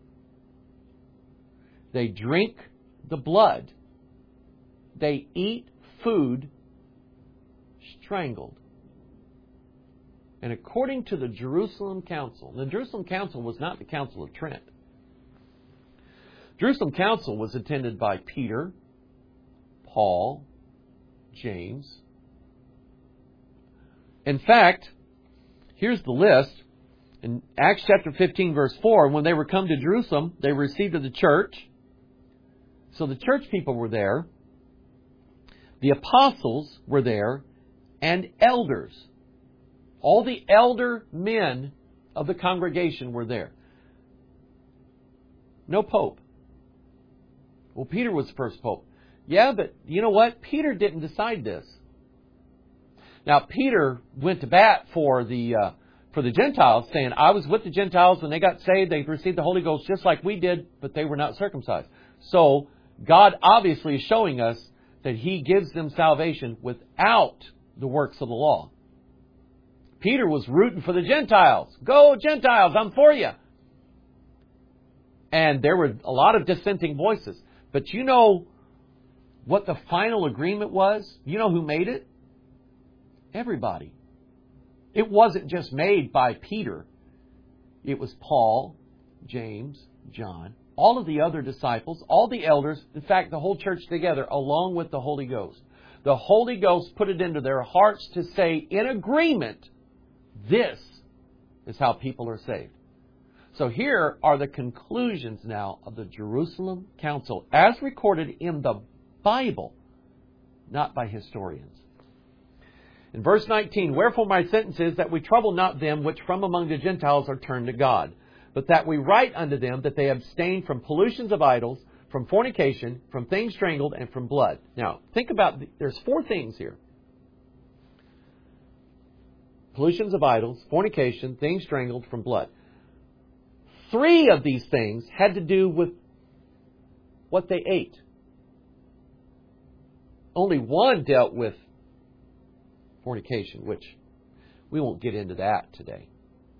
A: They drink the blood. They eat food strangled. And according to the Jerusalem Council, the Jerusalem Council was not the Council of Trent. Jerusalem Council was attended by Peter, Paul, James. In fact, here's the list. In Acts chapter fifteen, verse four, when they were come to Jerusalem, they were received of the church. So the church people were there. The apostles were there. And elders. All the elder men of the congregation were there. No pope. Well, Peter was the first pope. Yeah, but you know what? Peter didn't decide this. Now, Peter went to bat for the uh, for the Gentiles, saying, I was with the Gentiles when they got saved. They received the Holy Ghost just like we did, but they were not circumcised. So, God obviously is showing us that He gives them salvation without the works of the law. Peter was rooting for the Gentiles. Go Gentiles, I'm for you. And there were a lot of dissenting voices. But you know what the final agreement was? You know who made it? Everybody. It wasn't just made by Peter. It was Paul, James, John, all of the other disciples, all the elders, in fact, the whole church together, along with the Holy Ghost. The Holy Ghost put it into their hearts to say, in agreement, this is how people are saved. So here are the conclusions now of the Jerusalem Council, as recorded in the Bible, not by historians. In verse nineteen, wherefore my sentence is that we trouble not them which from among the Gentiles are turned to God, but that we write unto them that they abstain from pollutions of idols, from fornication, from things strangled, and from blood. Now, think about, the, there's four things here. Pollutions of idols, fornication, things strangled, from blood. Three of these things had to do with what they ate. Only one dealt with fornication, which we won't get into that today.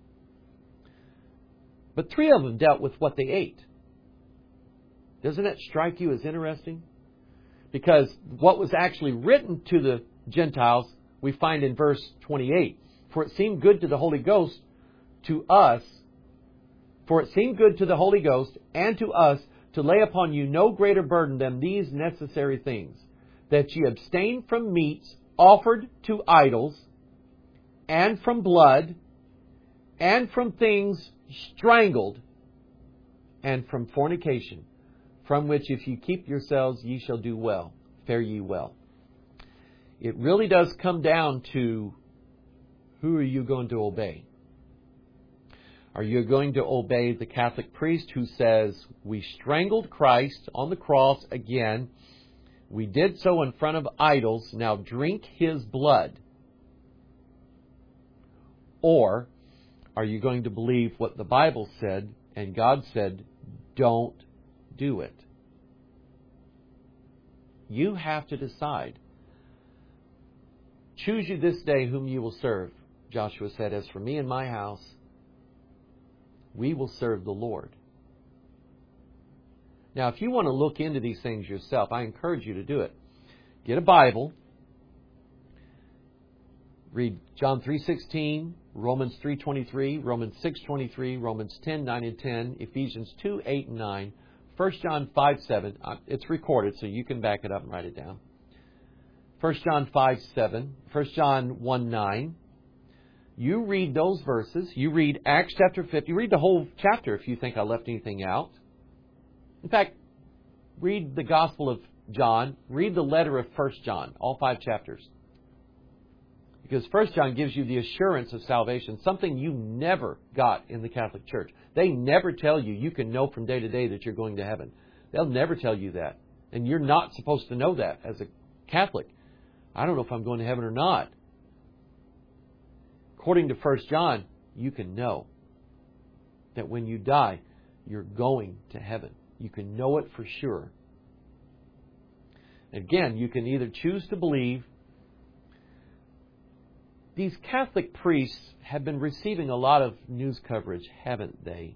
A: But three of them dealt with what they ate. Doesn't that strike you as interesting? Because what was actually written to the Gentiles, we find in verse twenty-eight. For it seemed good to the Holy Ghost, to us, for it seemed good to the Holy Ghost and to us to lay upon you no greater burden than these necessary things, that ye abstain from meats offered to idols, and from blood, and from things strangled, and from fornication, from which if you keep yourselves, ye shall do well, fare ye well. It really does come down to, who are you going to obey? Are you going to obey the Catholic priest who says, we strangled Christ on the cross again, we did so in front of idols, now drink His blood? Or are you going to believe what the Bible said, and God said, don't do it? You have to decide. Choose you this day whom you will serve. Joshua said, as for me and my house, we will serve the Lord. Now, if you want to look into these things yourself, I encourage you to do it. Get a Bible. Read John three sixteen, Romans three twenty-three, Romans six twenty-three, Romans ten nine and ten, Ephesians two eight and nine, First John five seven. It's recorded, so you can back it up and write it down. First John five seven, First John one nine. You read those verses. You read Acts chapter fifty. You read the whole chapter if you think I left anything out. In fact, read the Gospel of John. Read the letter of First John, all five chapters. Because First John gives you the assurance of salvation, something you never got in the Catholic Church. They never tell you you can know from day to day that you're going to heaven. They'll never tell you that. And you're not supposed to know that as a Catholic. I don't know if I'm going to heaven or not. According to First John, you can know that when you die, you're going to heaven. You can know it for sure. Again, you can either choose to believe. These Catholic priests have been receiving a lot of news coverage, haven't they?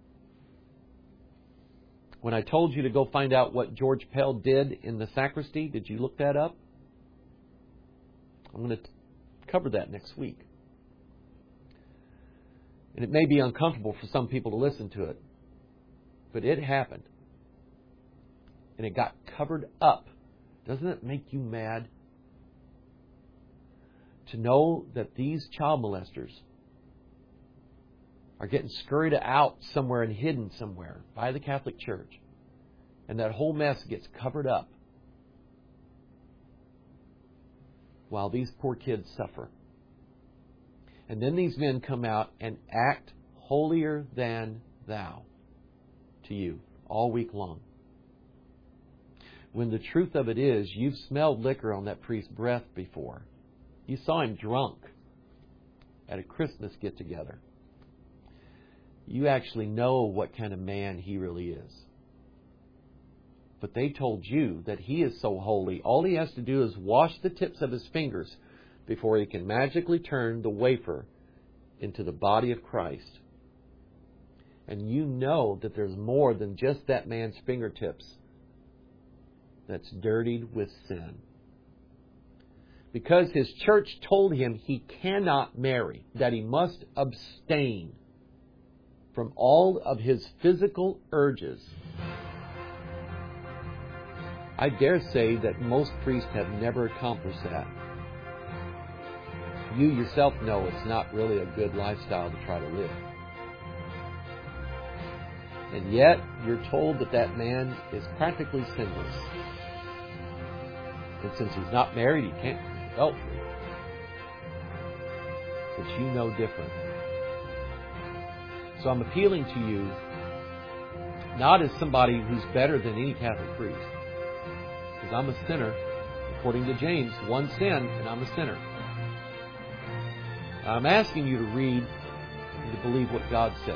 A: When I told you to go find out what George Pell did in the sacristy, did you look that up? I'm going to cover that next week. And it may be uncomfortable for some people to listen to it. But it happened. And it got covered up. Doesn't it make you mad? To know that these child molesters are getting scurried out somewhere and hidden somewhere by the Catholic Church. And that whole mess gets covered up while these poor kids suffer. And then these men come out and act holier than thou to you all week long. When the truth of it is, you've smelled liquor on that priest's breath before. You saw him drunk at a Christmas get-together. You actually know what kind of man he really is. But they told you that he is so holy, all he has to do is wash the tips of his fingers, before he can magically turn the wafer into the body of Christ. And you know that there's more than just that man's fingertips that's dirtied with sin. Because his church told him he cannot marry, that he must abstain from all of his physical urges. I dare say that most priests have never accomplished that. You yourself know it's not really a good lifestyle to try to live. And yet, you're told that that man is practically sinless. And since he's not married, he can't commit adultery. But you know different. So I'm appealing to you, not as somebody who's better than any Catholic priest. Because I'm a sinner. According to James, one sin, and I'm a sinner. I'm asking you to read and to believe what God said.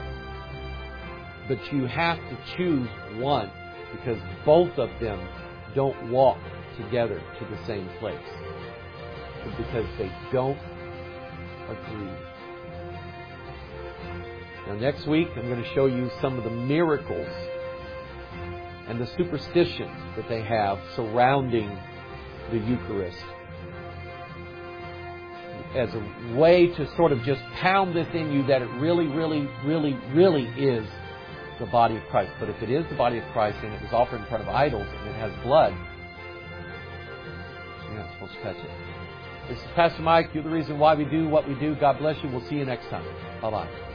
A: But you have to choose one, because both of them don't walk together to the same place. But because they don't agree. Now next week I'm going to show you some of the miracles and the superstitions that they have surrounding the Eucharist, as a way to sort of just pound this in you that it really, really, really, really is the body of Christ. But if it is the body of Christ and it was offered in front of idols and it has blood, you're not supposed to touch it. This is Pastor Mike. You're the reason why we do what we do. God bless you. We'll see you next time. Bye-bye.